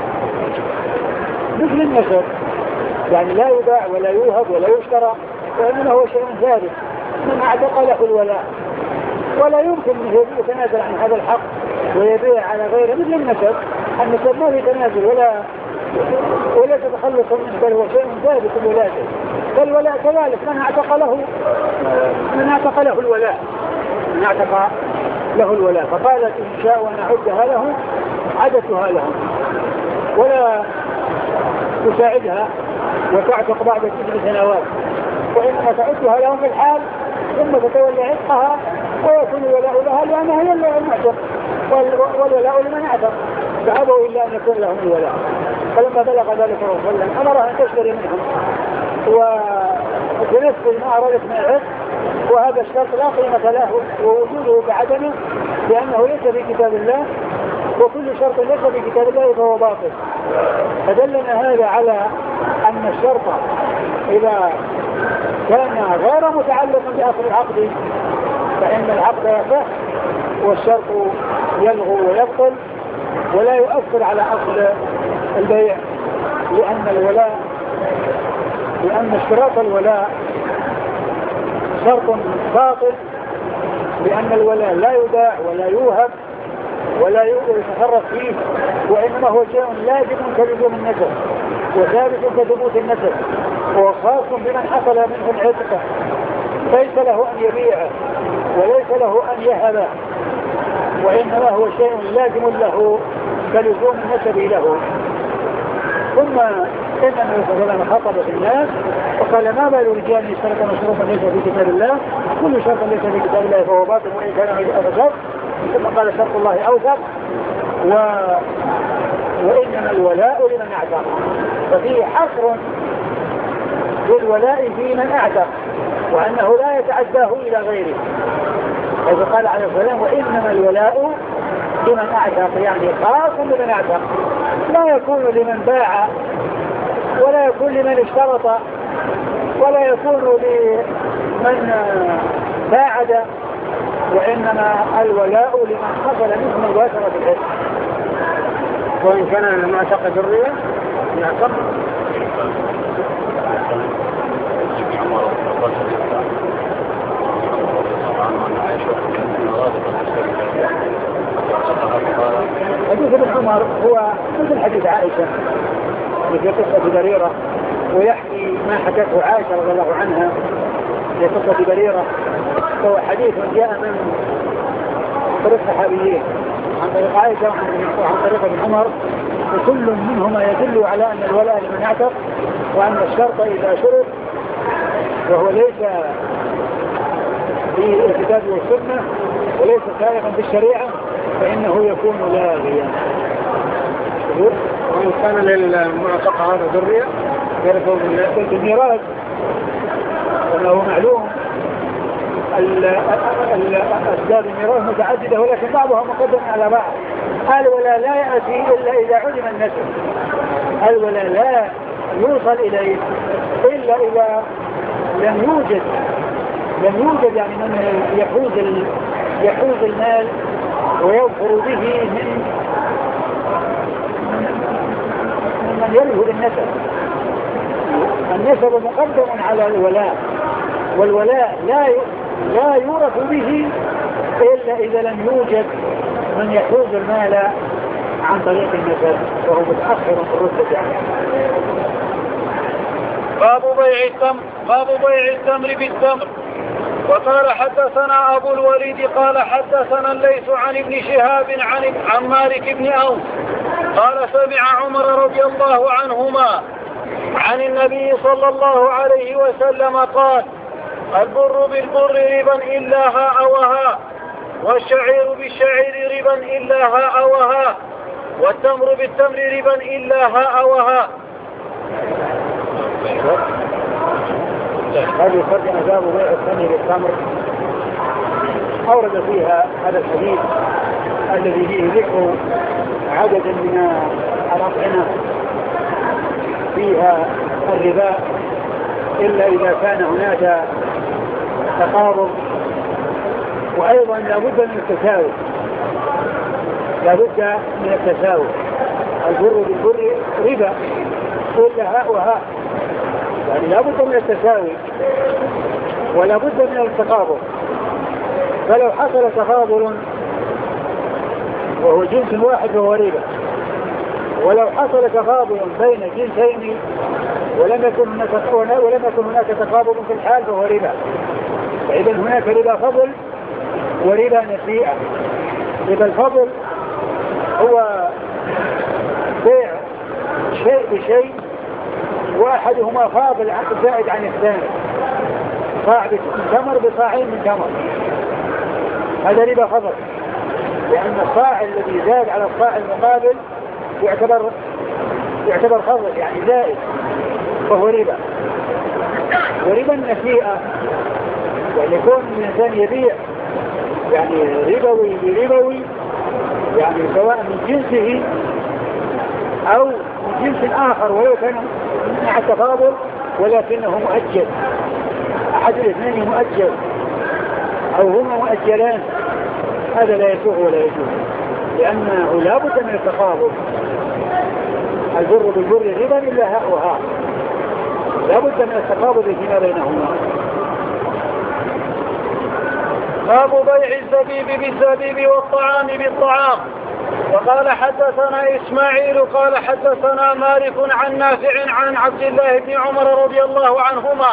مثل النسب يعني لا يباع ولا يوهب ولا يشترى وإنما هو شيء ثابت من اعتق له الولاء ولا يمكن أن يتنازل عن هذا الحق ويبيع على غيره مثل النسب. النسب ما في تنازل ولا ولا تتخلص منه بل هو شيء ثابت الولاده. فالولاء كذلك من اعتق له من اعتق له الولاء من اعتق له الولاء. فقالت إن شاء أن أعدها له عدتها لهم ولا تساعدها وتعتق بعد تسع سنوات وإنما تعدها لهم في الحال ثم تتولى عتقها ويكون الولاء لها لأنها هي المعتق والولاء لمن اعتق فأبوا إلا أن يكون لهم الولاء. فلما بلغ ذلك رسول الله أمرها أن تشتري منهم وتنفذ ما أرادت من العتق وهذا الشرط لا قيمة له ووجوده بعدمه لأنه ليس في كتاب الله وكل شرط ليس في كتاب الله فهو باطل. فدلنا هذا على أن الشرط إذا كان غير متعلق بأصل العقد فإن العقد يصح والشرط يلغو ويبطل ولا يؤثر على أصل البيع لأن الولاء لأن اشتراط الولاء شرط باطل لأن الولاء لا يباع ولا يوهب ولا يتصرف فيه وإنما هو شيء لازم كلزوم النسب وثابت كثبوت النسب وخاص بمن حصل منه العتق ليس له أن يبيعه وليس له أن يهبه وإنما هو شيء لازم له كلزوم النسب له. ثم إن النبي صلى الله عليه وسلم خطب في الناس وقال ما بال رجال يشترطون شروطا ليس في كتاب الله كل شرط ليس في كتاب الله فهو باطل وإن كان مئة شرط ثم قال شرط الله أوثق و... وإنما الولاء لمن أعتق. ففيه حصر للولاء في من أعتق وأنه لا يتعداه إلى غيره. إذا قال عليه السلام وإنما الولاء لمن أعتق يعني خاص لمن أعتق لا يكون لمن باع ولا يكون لمن اشترط ولا يكون لمن باعد وإنما الولاء لمن حصل منه مباشرة الحج. وإن كان المعتقد الرياء يعتق حديث ابن عمر هو مثل حديث عائشة في قصة بريرة ويحكي ما حكته عائشة رضي الله عنها في قصة بريرة، فهو حديث جاء من طريق الصحابيين عن طريق عائشة وعن طريق ابن عمر، وكل منهما يدل على أن الولاء لمن اعتق، وأن الشرط إذا شرط وهو ليس في الكتاب والسنة وليس سائغا في الشريعة فإنه يكون لاغيا. وإن كان للمعتق هذا ذرية يرثوا بالميراث، وأنه معلوم أسباب الميراث متعددة ولكن بعضها مقدم على بعض. الولاء لا يأتي إلا إذا علم النسب، الولاء لا يوصل إليه إلا إذا لم يوجد لم يوجد يعني من يحوز يحوز المال ويظهر به من من يرث النسب. النسب مقدم على الولاء، والولاء لا لا يورث به إلا إذا لم يوجد من يحوز المال عن طريق النسب وهو متأخر في الرتبة يعني. باب بيع التمر باب بيع التمر بالتمر. وقال حدثنا أبو الوليد قال حدثنا الليث عن ابن شهاب عن عن مالك بن أوس قال سمع عمر رضي الله عنهما عن النبي صلى الله عليه وسلم قال: البر بالبر ربا إلا هاء وهاء، والشعير بالشعير ربا إلا هاء وهاء، والتمر بالتمر ربا إلا هاء وهاء. هذه فرق أسباب بيع التمر بالتمر أورد فيها هذا الحديث الذي فيه ذكر عدد من الأطعمة فيها الربا إلا إذا كان هناك تقارب، وأيضا لابد من التساوي، لابد من التساوي. البر بالبر ربا إلا هاء وهاء، يعني لابد من التساوي ولا بد من التقابل. فلو حصل تفاضل وهو جنس واحد فهو ربا، ولو حصل تفاضل بين جنسين ولم يكن هناك ولم يكن هناك تقابل في الحال فهو ربا. فإذا هناك ربا فضل وربا نسيئة. ربا الفضل هو بيع شيء بشيء واحدهما فاضل زائد عن الثاني، صاع تمر بصاعين من تمر، هذا ربا فضل، لأن الصاع الذي زاد على الصاع المقابل يعتبر يعتبر فضل يعني زائد فهو ربا. وربا النسيئة يعني يكون الإنسان يبيع يعني ربوي بربوي، يعني سواء من جنسه أو من جنس آخر ولو كان مع التفاضل ولكنه مؤجل، أحد الاثنين مؤجل أو هما مؤجلان، هذا لا يسوغ ولا يجوز، لأنه لا بد من التفاضل. البر بالبر ربا إلا هاء وهاء، لا بد من التفاضل فيما بينهما. باب بيع الزبيب بالزبيب والطعام بالطعام. وقال حدثنا إسماعيل قال حدثنا مالك عن نافع عن عبد الله بن عمر رضي الله عنهما.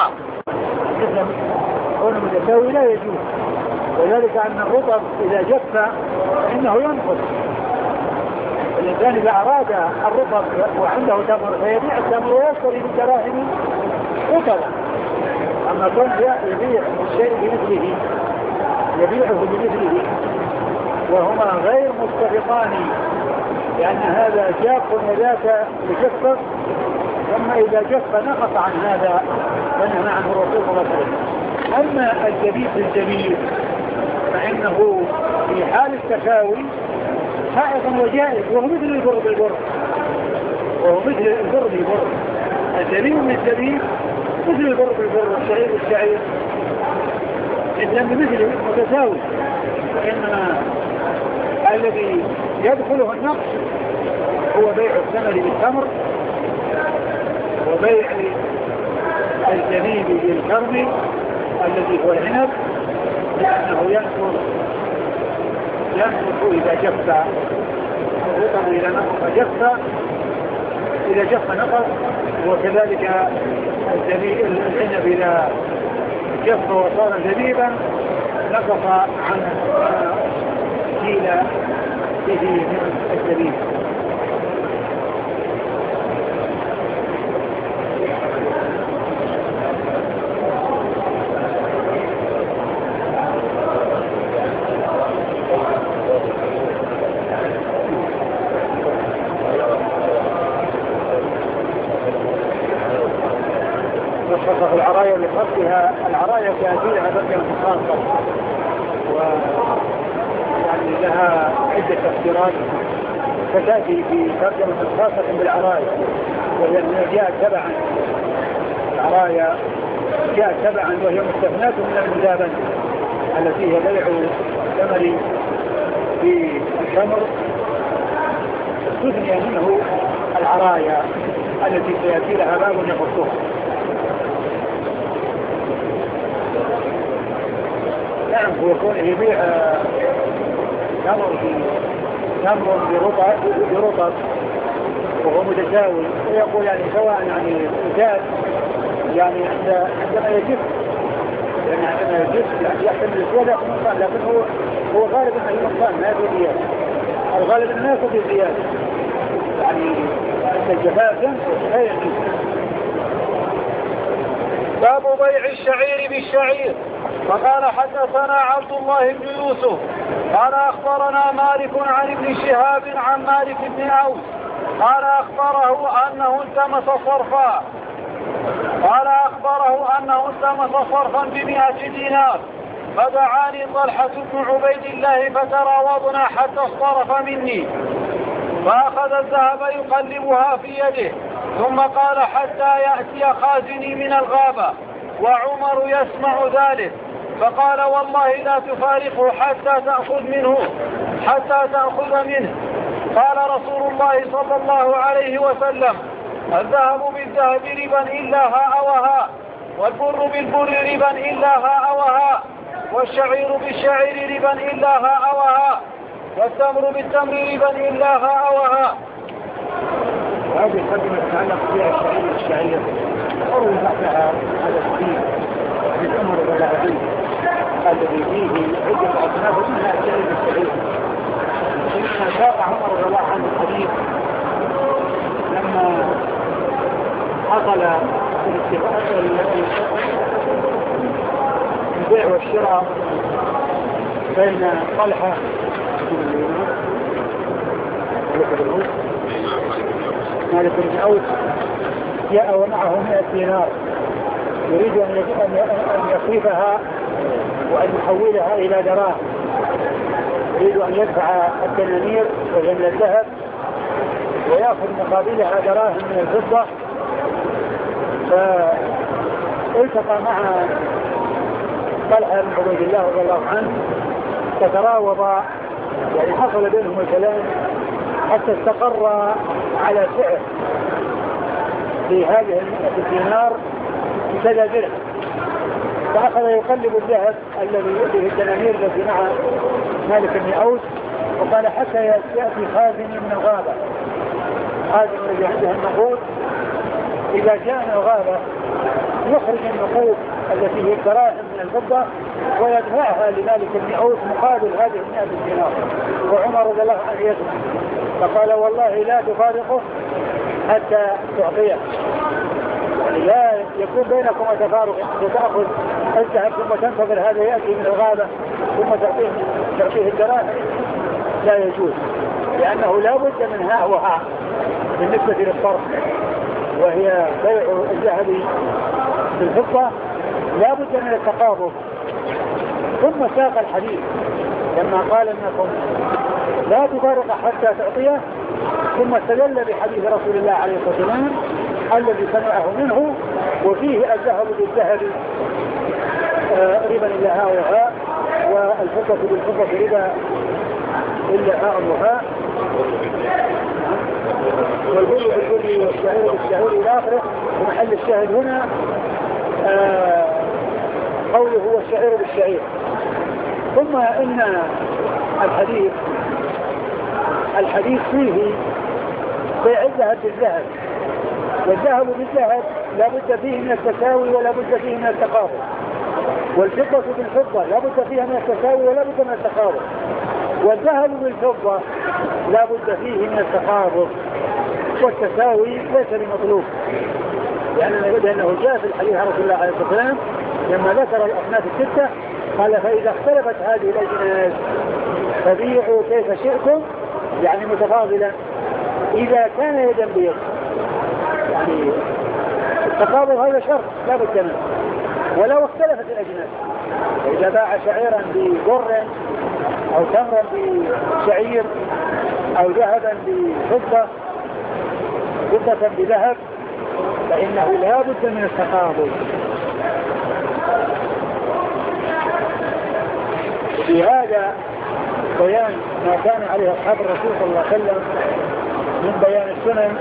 قول المتساوي لا يجوز، وذلك أن الرطب إذا جف فإنه ينقص. الإنسان إذا أراد الرطب وعنده تمر فيبيع التمر ويشتري بالدراهم رطبا، أما كون يبيع الشيء بمثله يبيعه بمثله وهما غير متفقان، لأن هذا جاف وذاك يجفف، ثم إذا جف نقص عن هذا فنهى عنه الرسول صلى الله عليه وسلم. أما الزبيب بالزبيب فإنه في حال التساوي سائغ وجائز، وهو مثل البر بالبر، وهو مثل البر بالبر. الزبيب بالزبيب مثل البر بالبر والشعير بالشعير، إذن بمثله متساوي. فإنما الذي يدخله النقص هو بيع الثمر بالتمر وبيع الزبيب بالكرم الذي هو العنب، لأنه ينقص ينقص إذا جف الرطب إذا نقص جف إذا جف نقص، وكذلك الزبيب العنب إذا جف وصار زبيبا نقص عن كيل به من الزبيب. وصف العرايا لخصها العرايا كثيرة ترجمة خاصة ويعني لها عدة تفسيرات فتأتي في ترجمة خاصة بالعرايا، وهي جاءت تبعا العرايا جاءت تبعا وهي مستثناة من المزابنة التي هي بيع الثمر في التمر، استثني منه العرايا التي سيأتي لها باب يخصها. نعم، ويكون يبيع تمر تمر برطب برطب وهو متساوي، ويقول يعني سواء يعني زاد يعني عندما يجف يعني عندما يجف يعني يحتمل الزيادة في النقصان، لكن هو هو غالب انه النقصان ما في زيادة، الغالب الناس في زيادة يعني عند الجفاف ينقص غير يجف. باب بيع الشعير بالشعير. فقال حدثنا عبد الله بن يوسف قال أخبرنا مالك عن ابن شهاب عن مالك بن عوف قال أخبره أنه التمس صرفا قال أخبره أنه التمس صرفا بمئة دينار فدعاني طلحة بن عبيد الله فتراوضنا حتى اصطرف مني، فأخذ الذهب يقلبها في يده ثم قال حتى يأتي خازني من الغابة وعمر يسمع ذلك، فقال والله لا تفارقه حتى تأخذ منه حتى تأخذ منه. قال رسول الله صلى الله عليه وسلم الذهب بالذهب ربا إلا هاء وهاء، والبر بالبر ربا إلا هاء وهاء، والشعير بالشعير ربا إلا هاء وهاء، والتمر بالتمر ربا إلا هاء وهاء. وهذه القدمة تتعلق بها الشعير الشعير أروي بعدها هذا الحديث في الأمر الغلابي الذي فيه عدة أصناف منها الشعير الشعير. لما ساق عمر رضي الله عنه الحديث لما حصل البيع والشراء بين طلحة مالك بن عوف جاء ومعه مئة دينار يريد أن يصرفها وأن يحولها إلى دراهم، يريد أن يدفع الدنانير وهي من الذهب ويأخذ مقابلها دراهم من الفضة. فالتقى مع طلحة بن عبيد الله رضي الله عنه فتراوضا، يعني حصل بينهم الكلام حتى استقر على سعر في هذه المئة دينار بكذا درهم، فأخذ يقلب الذهب الذي يؤتيه الدنانير التي مع مالك بن عوف، وقال حتى يأتي خازن من الغابة، خازن الذي عنده النقود إذا جاء من الغابة يخرج النقود التي هي الدراهم من الفضة ويدفعها لمالك بن عوف مقابل هذه المئة دينار. وعمر رضي الله عنه يسمع فقال والله لا تفارقه حتى تعطيه، يعني لا يكون بينكم تفارق وتأخذ الذهب ثم تنتظر هذا يأتي من الغابة ثم تعطيه تعطيه الدراهم، لا يجوز، لأنه لا بد من هاء وهاء بالنسبة للصرف، وهي بيع الذهب بالفضة لا بد من التقابض. ثم ساق الحديث لما قال انكم لا تفارق حتى تعطيه، ثم استدل بحديث رسول الله عليه الصلاة والسلام الذي سمعه منه وفيه الذهب بالذهب ربا إلا هاء وهاء، والفضة بالفضة ربا إلا هاء وهاء، والبر بالبر والشعير بالشعير إلى آخره. ومحل الشاهد هنا آه قوله هو الشعير بالشعير. ثم إن الحديث الحديث فيه بيع الذهب بالذهب، والذهب بالذهب لا بد فيه من التساوي ولا بد فيه من التقابل، والفضة بالفضة لا بد فيها من التساوي ولا بد من التقابض، والذهب بالفضة لا بد فيه من التقابض، والتساوي ليس بمطلوب، لأن يعني أنه جاء في الحديث عن رسول الله عليه الصلاة والسلام لما ذكر الأصناف الستة قال فإذا اختلفت هذه الأجناس فبيعوا كيف شئتم، يعني متفاضلا إذا كان يدا بيد. يعني التقابض هذا شرط لا بد منه ولو اختلفت الأجناس، إذا باع شعيرا ببر أو تمرا بشعير أو ذهبا بفضة فضة بذهب فإنه لا بد من التقابض. في هذا بيان ما كان عليه أصحاب الرسول صلى الله عليه وسلم من بيان السنن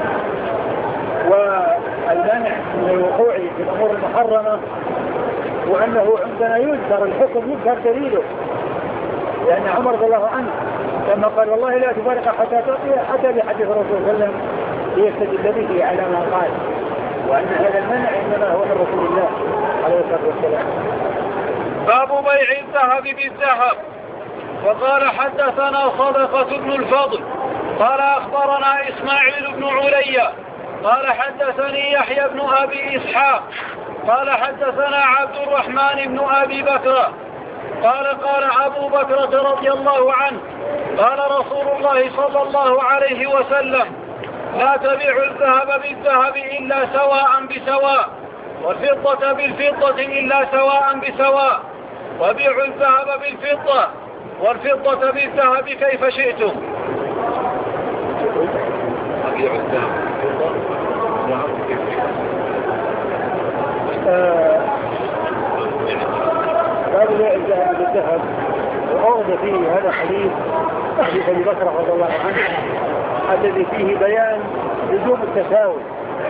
والمنع من الوقوع في الأمور المحرمة، وأنه عندنا يذكر الحكم يذكر دليله، لأن عمر رضي الله عنه لما قال والله لا تفارق حتى تعطي حتى بحديث الرسول صلى الله عليه وسلم ليستدل به على ما قال، وأن هذا المنع إنما هو من رسول الله عليه الصلاة والسلام. باب بيع الذهب بالذهب. وقال حدثنا صدقة بن الفضل قال أخبرنا إسماعيل بن عليا قال حدثني يحيى بن أبي إسحاق قال حدثنا عبد الرحمن بن أبي بكر قال قال أبو بكر رضي الله عنه قال رسول الله صلى الله عليه وسلم لا تبيع الذهب بالذهب إلا سواء بسواء والفضة بالفضة إلا سواء بسواء وبيعوا الذهب بالفضة والفضة بالذهب كيف شئتم. باب بيع الذهب بالذهب وأورد فيه هذا حديث حديث أبي بكر رضي الله عنه الذي فيه بيان لزوم التساوي،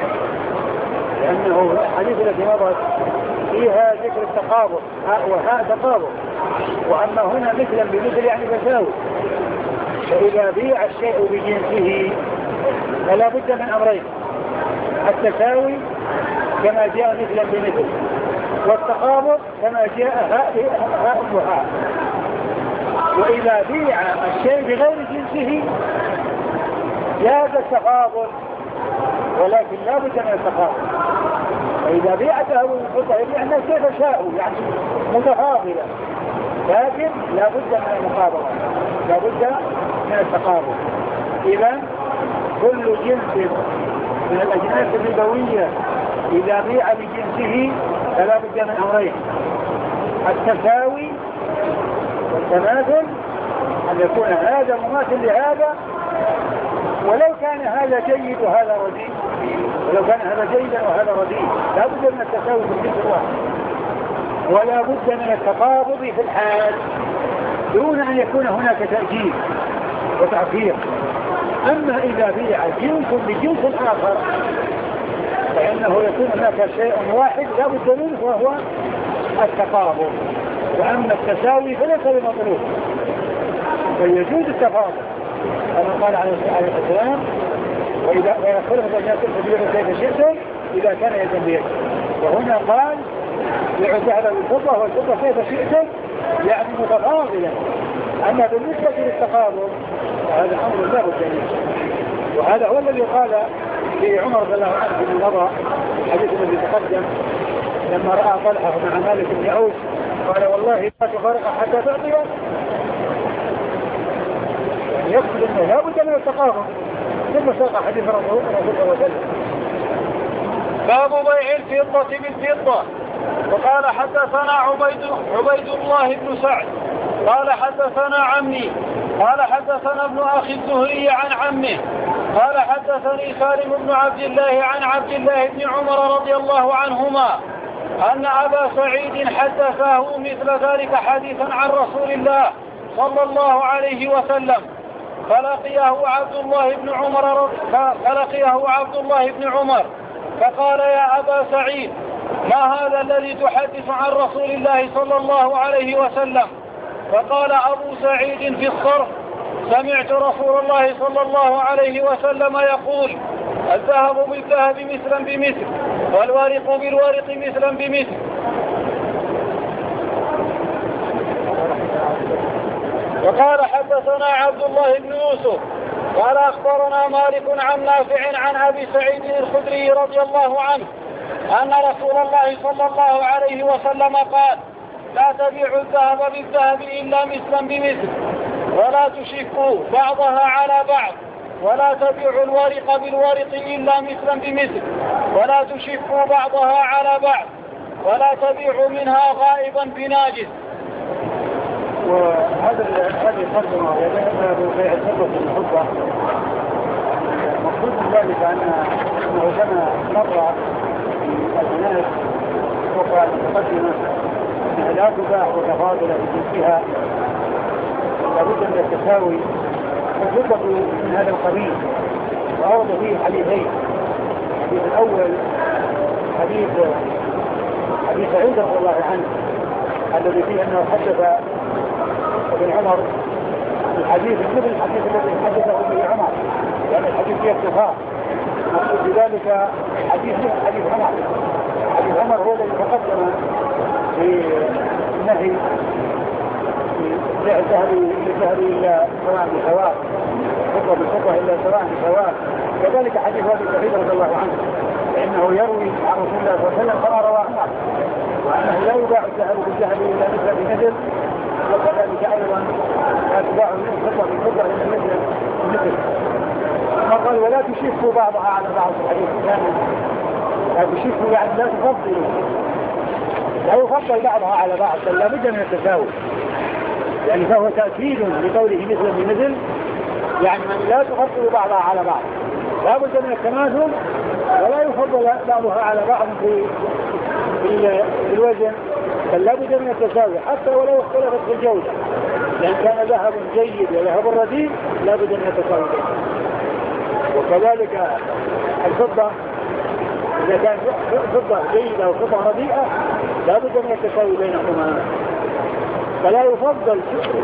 لأنه الحديث التي مضت فيها ذكر التقابض وهاء تقابض، وأما هنا مثلا بمثل يعني تساوي، فإذا بيع الشيء بجنسه فلا بد من أمرين: التساوي كما جاء مثلا بمثل، والتقابض كما جاء هاء وهاء. وإذا بيع الشيء بغير جنسه جاز التقابض ولكن لا بد من التقابض. فإذا بيعته بالفضة يعني كيف شاءوا يعني متفاضلة، لكن لا بد من المقابضة، لا بد من التقابض. إذا كل جنس من الأجناس الربوية إذا بيع بجنسه فلا بد من أمرين: التساوي والتماثل، أن يكون هذا مماثل لهذا ولو كان هذا جيد وهذا رديء، ولو كان هذا جيدا وهذا رديء لا بد من التساوي في الجنس الواحد، ولا بد من التقابض في الحال دون أن يكون هناك تأجيل وتأخير. أما إذا بيع جنس بجنس آخر فإنه يكون هناك شيء واحد لا بد منه وهو التقابض، وأما التساوي فليس بمطلوب، فيجوز التفاضل كما قال عليه الصلاة والسلام: وإذا اختلفت الناس فبيعوا كيف شئتم إذا كان يدا بيد. وهنا قال بيعوا الذهب بالفضة والفضة كيف شئتم يعني متفاضلا. أما بالنسبة للتقابض هذا أمر لا بد منه، وهذا هو الذي قال في عمر رضي الله عنه في مضى الحديث الذي تقدم لما رأى طلحة مع مالك بن عوف قال: والله لا تفارق حتى تعطي. يعني يقصد أنه لا بد من التقابض. ثم ساق حديث رسول الله صلى الله عليه وسلم. باب بيع الفضة بالفضة. وقال حدثنا عبيد, عبيد الله بن سعد قال حدثنا عمي قال حدثنا ابن أخي الزهري عن عمه قال حدثني سالم بن عبد الله عن عبد الله بن عمر رضي الله عنهما أن أبا سعيد حدثه مثل ذلك حديثا عن رسول الله صلى الله عليه وسلم، فلقيه عبد الله بن عمر فلقيه عبد الله بن عمر فقال: يا أبا سعيد، ما هذا الذي تحدث عن رسول الله صلى الله عليه وسلم؟ فقال أبو سعيد في الصرف: سمعت رسول الله صلى الله عليه وسلم يقول: الذهب بالذهب مثلا بمثل والورق بالورق مثلا بمثل. قال حدثنا عبد الله بن يوسف قال أخبرنا مالك عن نافع عن أبي سعيد الخدري رضي الله عنه أن رسول الله صلى الله عليه وسلم قال لا تبيعوا الذهب بالذهب إلا مثلا بمثل ولا تشكوا بعضها على بعض ولا تبيعوا الورق بالورق إلا مثلا بمثل ولا تشكوا بعضها على بعض ولا تبيعوا منها غائبا بناجز. وهذا هذه الترجمة يذهب بيع الفضة بالفضة. مقصود من ذلك أنه كما مر في البنات وقع المقدمة أنها لا تباع وتفاضل بجنسها لابد من التساوي والفضة من هذا القبيل. وأورد فيه حديثين. الحديث الأول حديث حديث سعيد رضي الله عنه الذي فيه أنه حدث ابن عمر الحديث مثل الحديث الذي حدثه ابن عمر لأن يعني الحديث فيه اتفاق. مقصود بذلك حديث مثل حديث عمر. حديث عمر هو الذي تقدم في النهي بيع الذهب الذهب إلا سواء بسواء فضة بالفضة إلا سواء بسواء. كذلك حديث أبي سعيد رضي الله عنه فإنه يروي عن رسول الله صلى الله عليه وسلم كما روى عمر وأنه لا يباع الذهب بالذهب إلا مثل بمثل وكذلك أيضا لا تباع الفضة بالفضة إلا مثل مثل. ثم قال ولا تشفوا بعضها على بعض. الحديث الثاني لا تشفوا يعني لا تفضلوا لا يفضل بعضها على بعض بل لا بد من التساوي يعني فهو تأكيد لقوله مثل بمثل يعني من لا تفضل بعضها على بعض لا بد من التماثل ولا يفضل بعضها على بعض في في الوزن بل لا بد من التساوي حتى ولو اختلفت في الجودة لأن كان ذهب جيد وذهب رديء لا بد من التساوي. وكذلك الفضة إذا كان فضة جيدة وفضة رديئة لا بد من التساوي بينهما فلا يفضل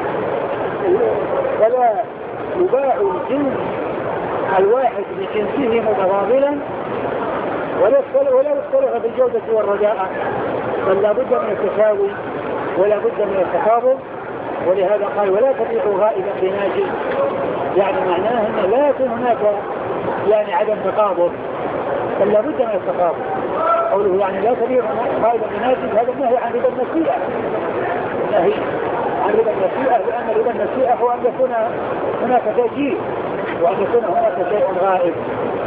فلا يباع الجنس الواحد بجنسه متفاضلا ولا يختلف في الجودة والرداءة بل لا بد من التساوي ولا بد من التفاضل. ولهذا قال ولا تبيعوا غائبا بناجز يعني معناه أن لا يكون هناك يعني عدم تقابل بل لا بد من التقابل. قوله يعني لا تبيعوا غائبا بناجز هذا النهي عن ربا النسيئة النهي عن ربا النسيئة لأن ربا النسيئة هو أن يكون هناك تأجيل وأن يكون هناك شيء غائب.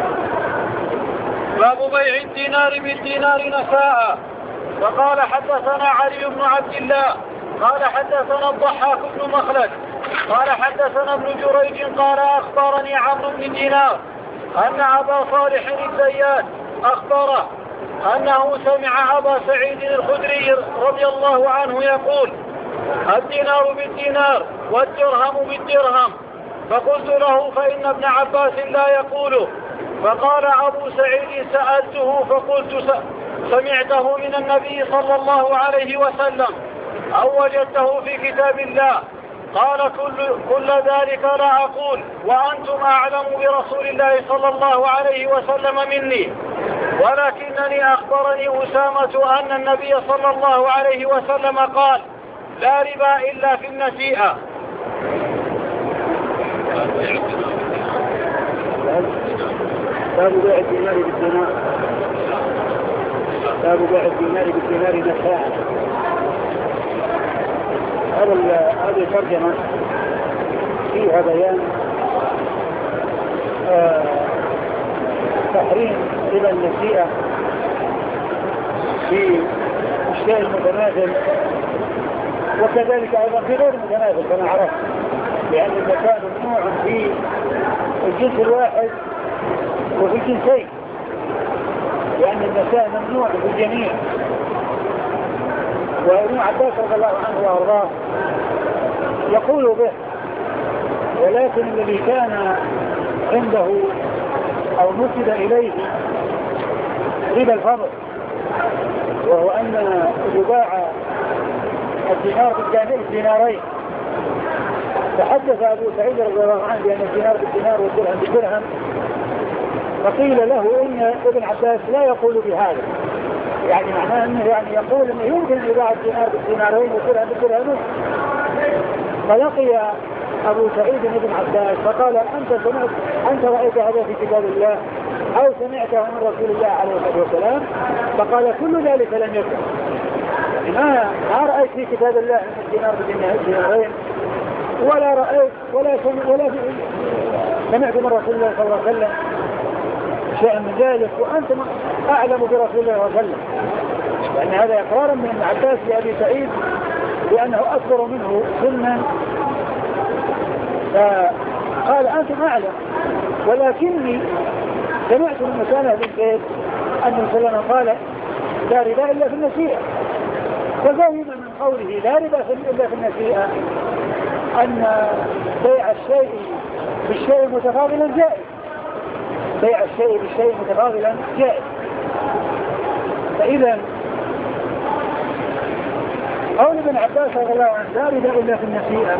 باب بيع الدينار بالدينار نساء. فقال حدثنا علي بن عبد الله قال حدثنا الضحاك بن مخلد قال حدثنا ابن جريج قال أخبرني عمرو بن دينار أن أبا صالح الزيات أخبره أنه سمع أبا سعيد الخدري رضي الله عنه يقول الدينار بالدينار والدرهم بالدرهم. فقلت له فإن ابن عباس لا يقوله. فقال أبو سعيد سألته فقلت سمعته من النبي صلى الله عليه وسلم أو وجدته في كتاب الله؟ قال كل, كل ذلك لا أقول وأنتم أعلم برسول الله صلى الله عليه وسلم مني ولكنني أخبرني أسامة أن النبي صلى الله عليه وسلم قال لا ربا إلا في النسيئة. باب بيع الدينار بالدينار باب بيع الدينار بالدينار نساء. هذه الترجمة فيها بيان آه تحريم ربا النسيئة في الشيء المتماثل وكذلك أيضا في غير المتماثل كما عرفت لأن المكان ممنوع في الجنس الواحد وفي الجنسين لأن النساء ممنوع في الجميع. وابن عباس رضي الله عنه وارضاه يقول به ولكن الذي كان عنده أو نسب إليه ربا الفضل وهو أن يباع الدينار بالدينارين. فحدث أبو سعيد رضي الله عنه بأن الدينار بالدينار والدرهم بالدرهم فقيل له إن ابن عباس لا يقول بهذا يعني معناه أنه يعني يقول أنه يمكن يباع الدينار بالدينارين والدرهم بالدرهم. فلقي أبو سعيد بن عباس فقال أنت سمعت أنت رأيت هذا في كتاب الله أو سمعته من رسول الله عليه الصلاة والسلام؟ فقال كل ذلك لم يكن. ما ما رأيت في كتاب الله أن الدينار بدينارين ولا رأيت ولا سمعت ولا سمعت من رسول الله صلى الله عليه وسلم شيئا من ذلك وأنت أعلم برسول الله صلى الله عليه وسلم. لأن هذا إقرارا من ابن عباس لأبي سعيد لأنه أكبر منه سنا. فقال أنتم أعلم ولكني سمعت من مسانة بن زيد أنه صلى الله عليه وسلم قال لا ربا إلا في النسيئة. ففهم من قوله لا ربا إلا في النسيئة أن بيع الشيء بالشيء متفاضلا جائز. بيع الشيء بالشيء متفاضلا جائز. فإذا قول ابن عباس رضي الله عنه لا ربا إلا في النسيئة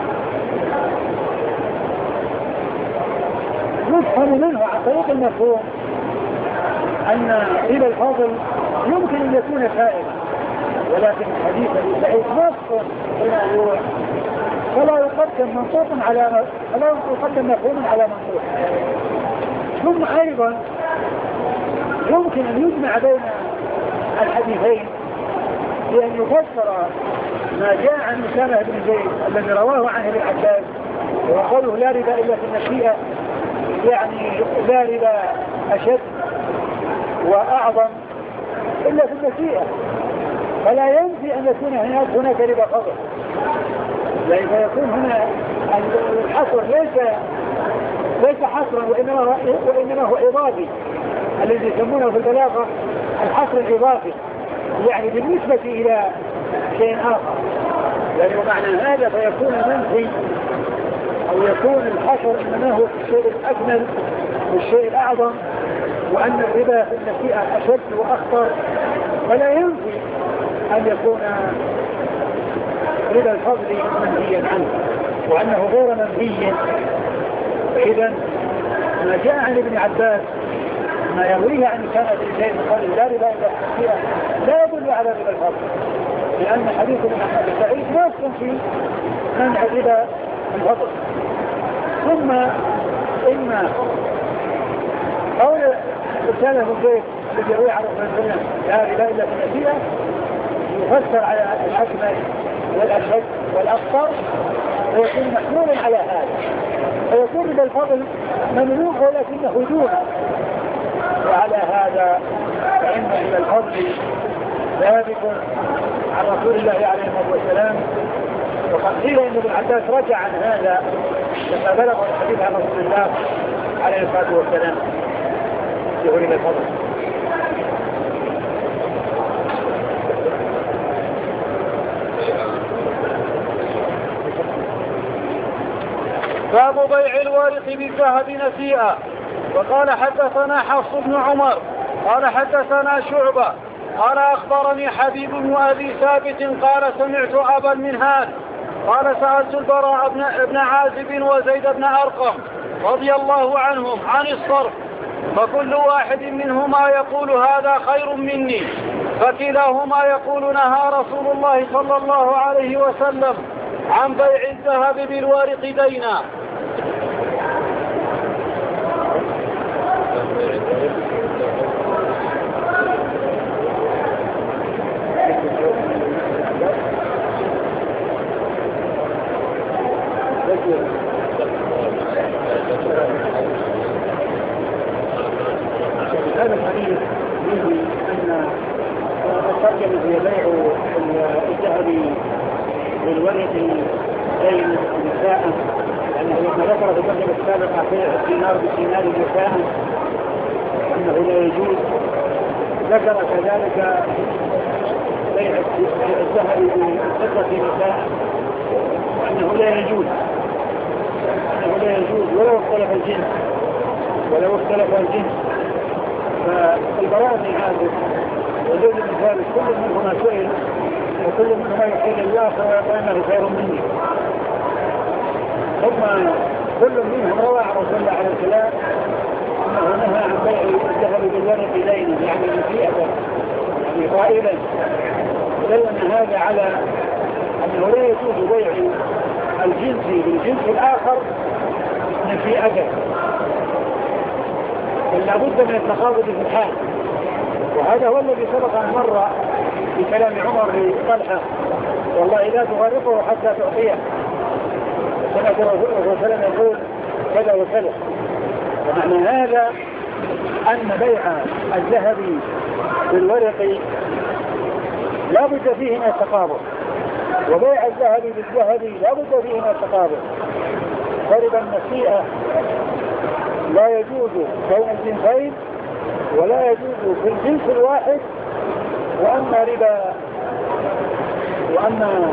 نفهم منه عن طريق المفهوم أن ربا الفاضل يمكن أن يكون فائدة ولكن حديث أبي سعيد نص في الموضوع فلا يقدم منطوق على فلا يقدم مفهوم على منطوق. ثم أيضا يمكن أن يجمع بين الحديثين بأن يفسر ما جاء عن أسامة بن زيد الذي رواه عن ابن عباس وقوله لا ربا إلا في النسيئة يعني لا ربا أشد وأعظم إلا في النسيئة فلا ينفي أن يكون هناك هناك ربا فضل لأن يكون هنا الحصر ليس ليس حصرا وإنما, وإنما هو إضافي الذي يسمونه في البلاغة الحصر الإضافي يعني بالنسبة إلى شيء آخر لأنه معنى هذا فيكون المنفي أو يكون الحصر إنما هو في الشيء الأكمل والشيء الأعظم وأن الربا في النسيئة أشد وأخطر فلا ينفي أن يكون ربا الفضل منهيا عنه وأنه غير منهي. إذا ما جاء عن ابن عباس ما يرويه عن كان ابن زيد قال لا ربا إلا في النسيئة لا يدل على ربا الفضل لأن حديث ابن سعيد نص في منع ربا الفضل. ثم إما قول رسالة بن زيد الذي يروي عن رسول الله لا ربا إلا في النسيئة يفسر على الأكمل والأشد والأخطر ويكون محمولا على هذا ويكون ربا الفضل ممنوع ولكنه دون. وعلى هذا فإن ربا الفضل ثابت عن رسول الله عليه الصلاة والسلام وقد قيل ان ابن عباس رجع عن هذا لما بلغ الحديث عن رسول الله عليه الصلاة والسلام في ربا الفضل. باب بيع الورق بالذهب نسيئة. وقال حدثنا حفص بن عمر قال حدثنا شعبة قال أخبرني حبيب بن أبي ثابت قال سمعت أبا المنهال قال سألت البراء بن عازب وزيد بن أرقم رضي الله عنهم عن الصرف فكل واحد منهما يقول هذا خير مني فكلاهما يقول نهى رسول الله صلى الله عليه وسلم عن بيع الذهب بالورق دينا. هذا الحديث فيه أن الترجمة هي بيع الذهب بالورق دين نساء لأنه لما ذكر في الترجمة السابقة بيع الدينار بالدينار نساء أنه لا يجوز ذكر كذلك بيع الذهب بالفضة نساء أنه لا يجوز أنه لا يجوز ولو اختلف الجنس ولو اختلف الجنس. فالبراء بن عازب وزيد بن ثابت كل منهما سئل وكل منهما يقول الله فأنه خير مني ثم كل منهم روى عن رسول الله عليه السلام أنه نهى عن بيع الذهب بالورق دينا يعني نسيئة يعني غائبا دل أن هذا على أنه لا يجوز بيع الجنسي بالجنس الآخر في أجل، فلا بد من التقابض في الحال. وهذا هو الذي سبق أن مر في كلام عمر لطلحة: والله لا تغرقه حتى تعطيه. سمعت الرسول صلى الله عليه وسلم يقول كذا وكذا. ومعنى هذا أن بيع الذهب بالورق لا بد فيه من التقابض، وبيع الذهب بالذهب لا بد فيه من التقابض. فربا النسيئة لا يجوز بين الجنسين ولا يجوز في الجنس الواحد. وأما ربا وأما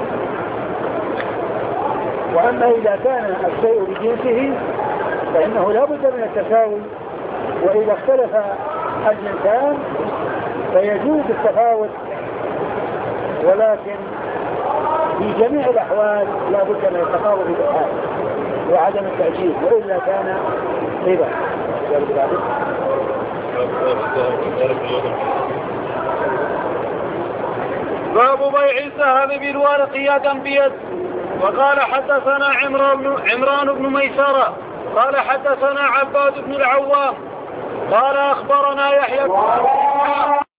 وأما إذا كان الشيء بجنسه فإنه لا بد من التساوي، وإذا اختلف الجنسان فيجوز التفاوت، ولكن في جميع الأحوال لا بد من التفاوت بالحال وعدم التأجيل، وإلا كان ربا. باب بيع الذهب بالورق يدا بيد. وقال حدثنا عمران, عمران بن ميسرة قال حدثنا عباد بن العوام قال أخبرنا يحيى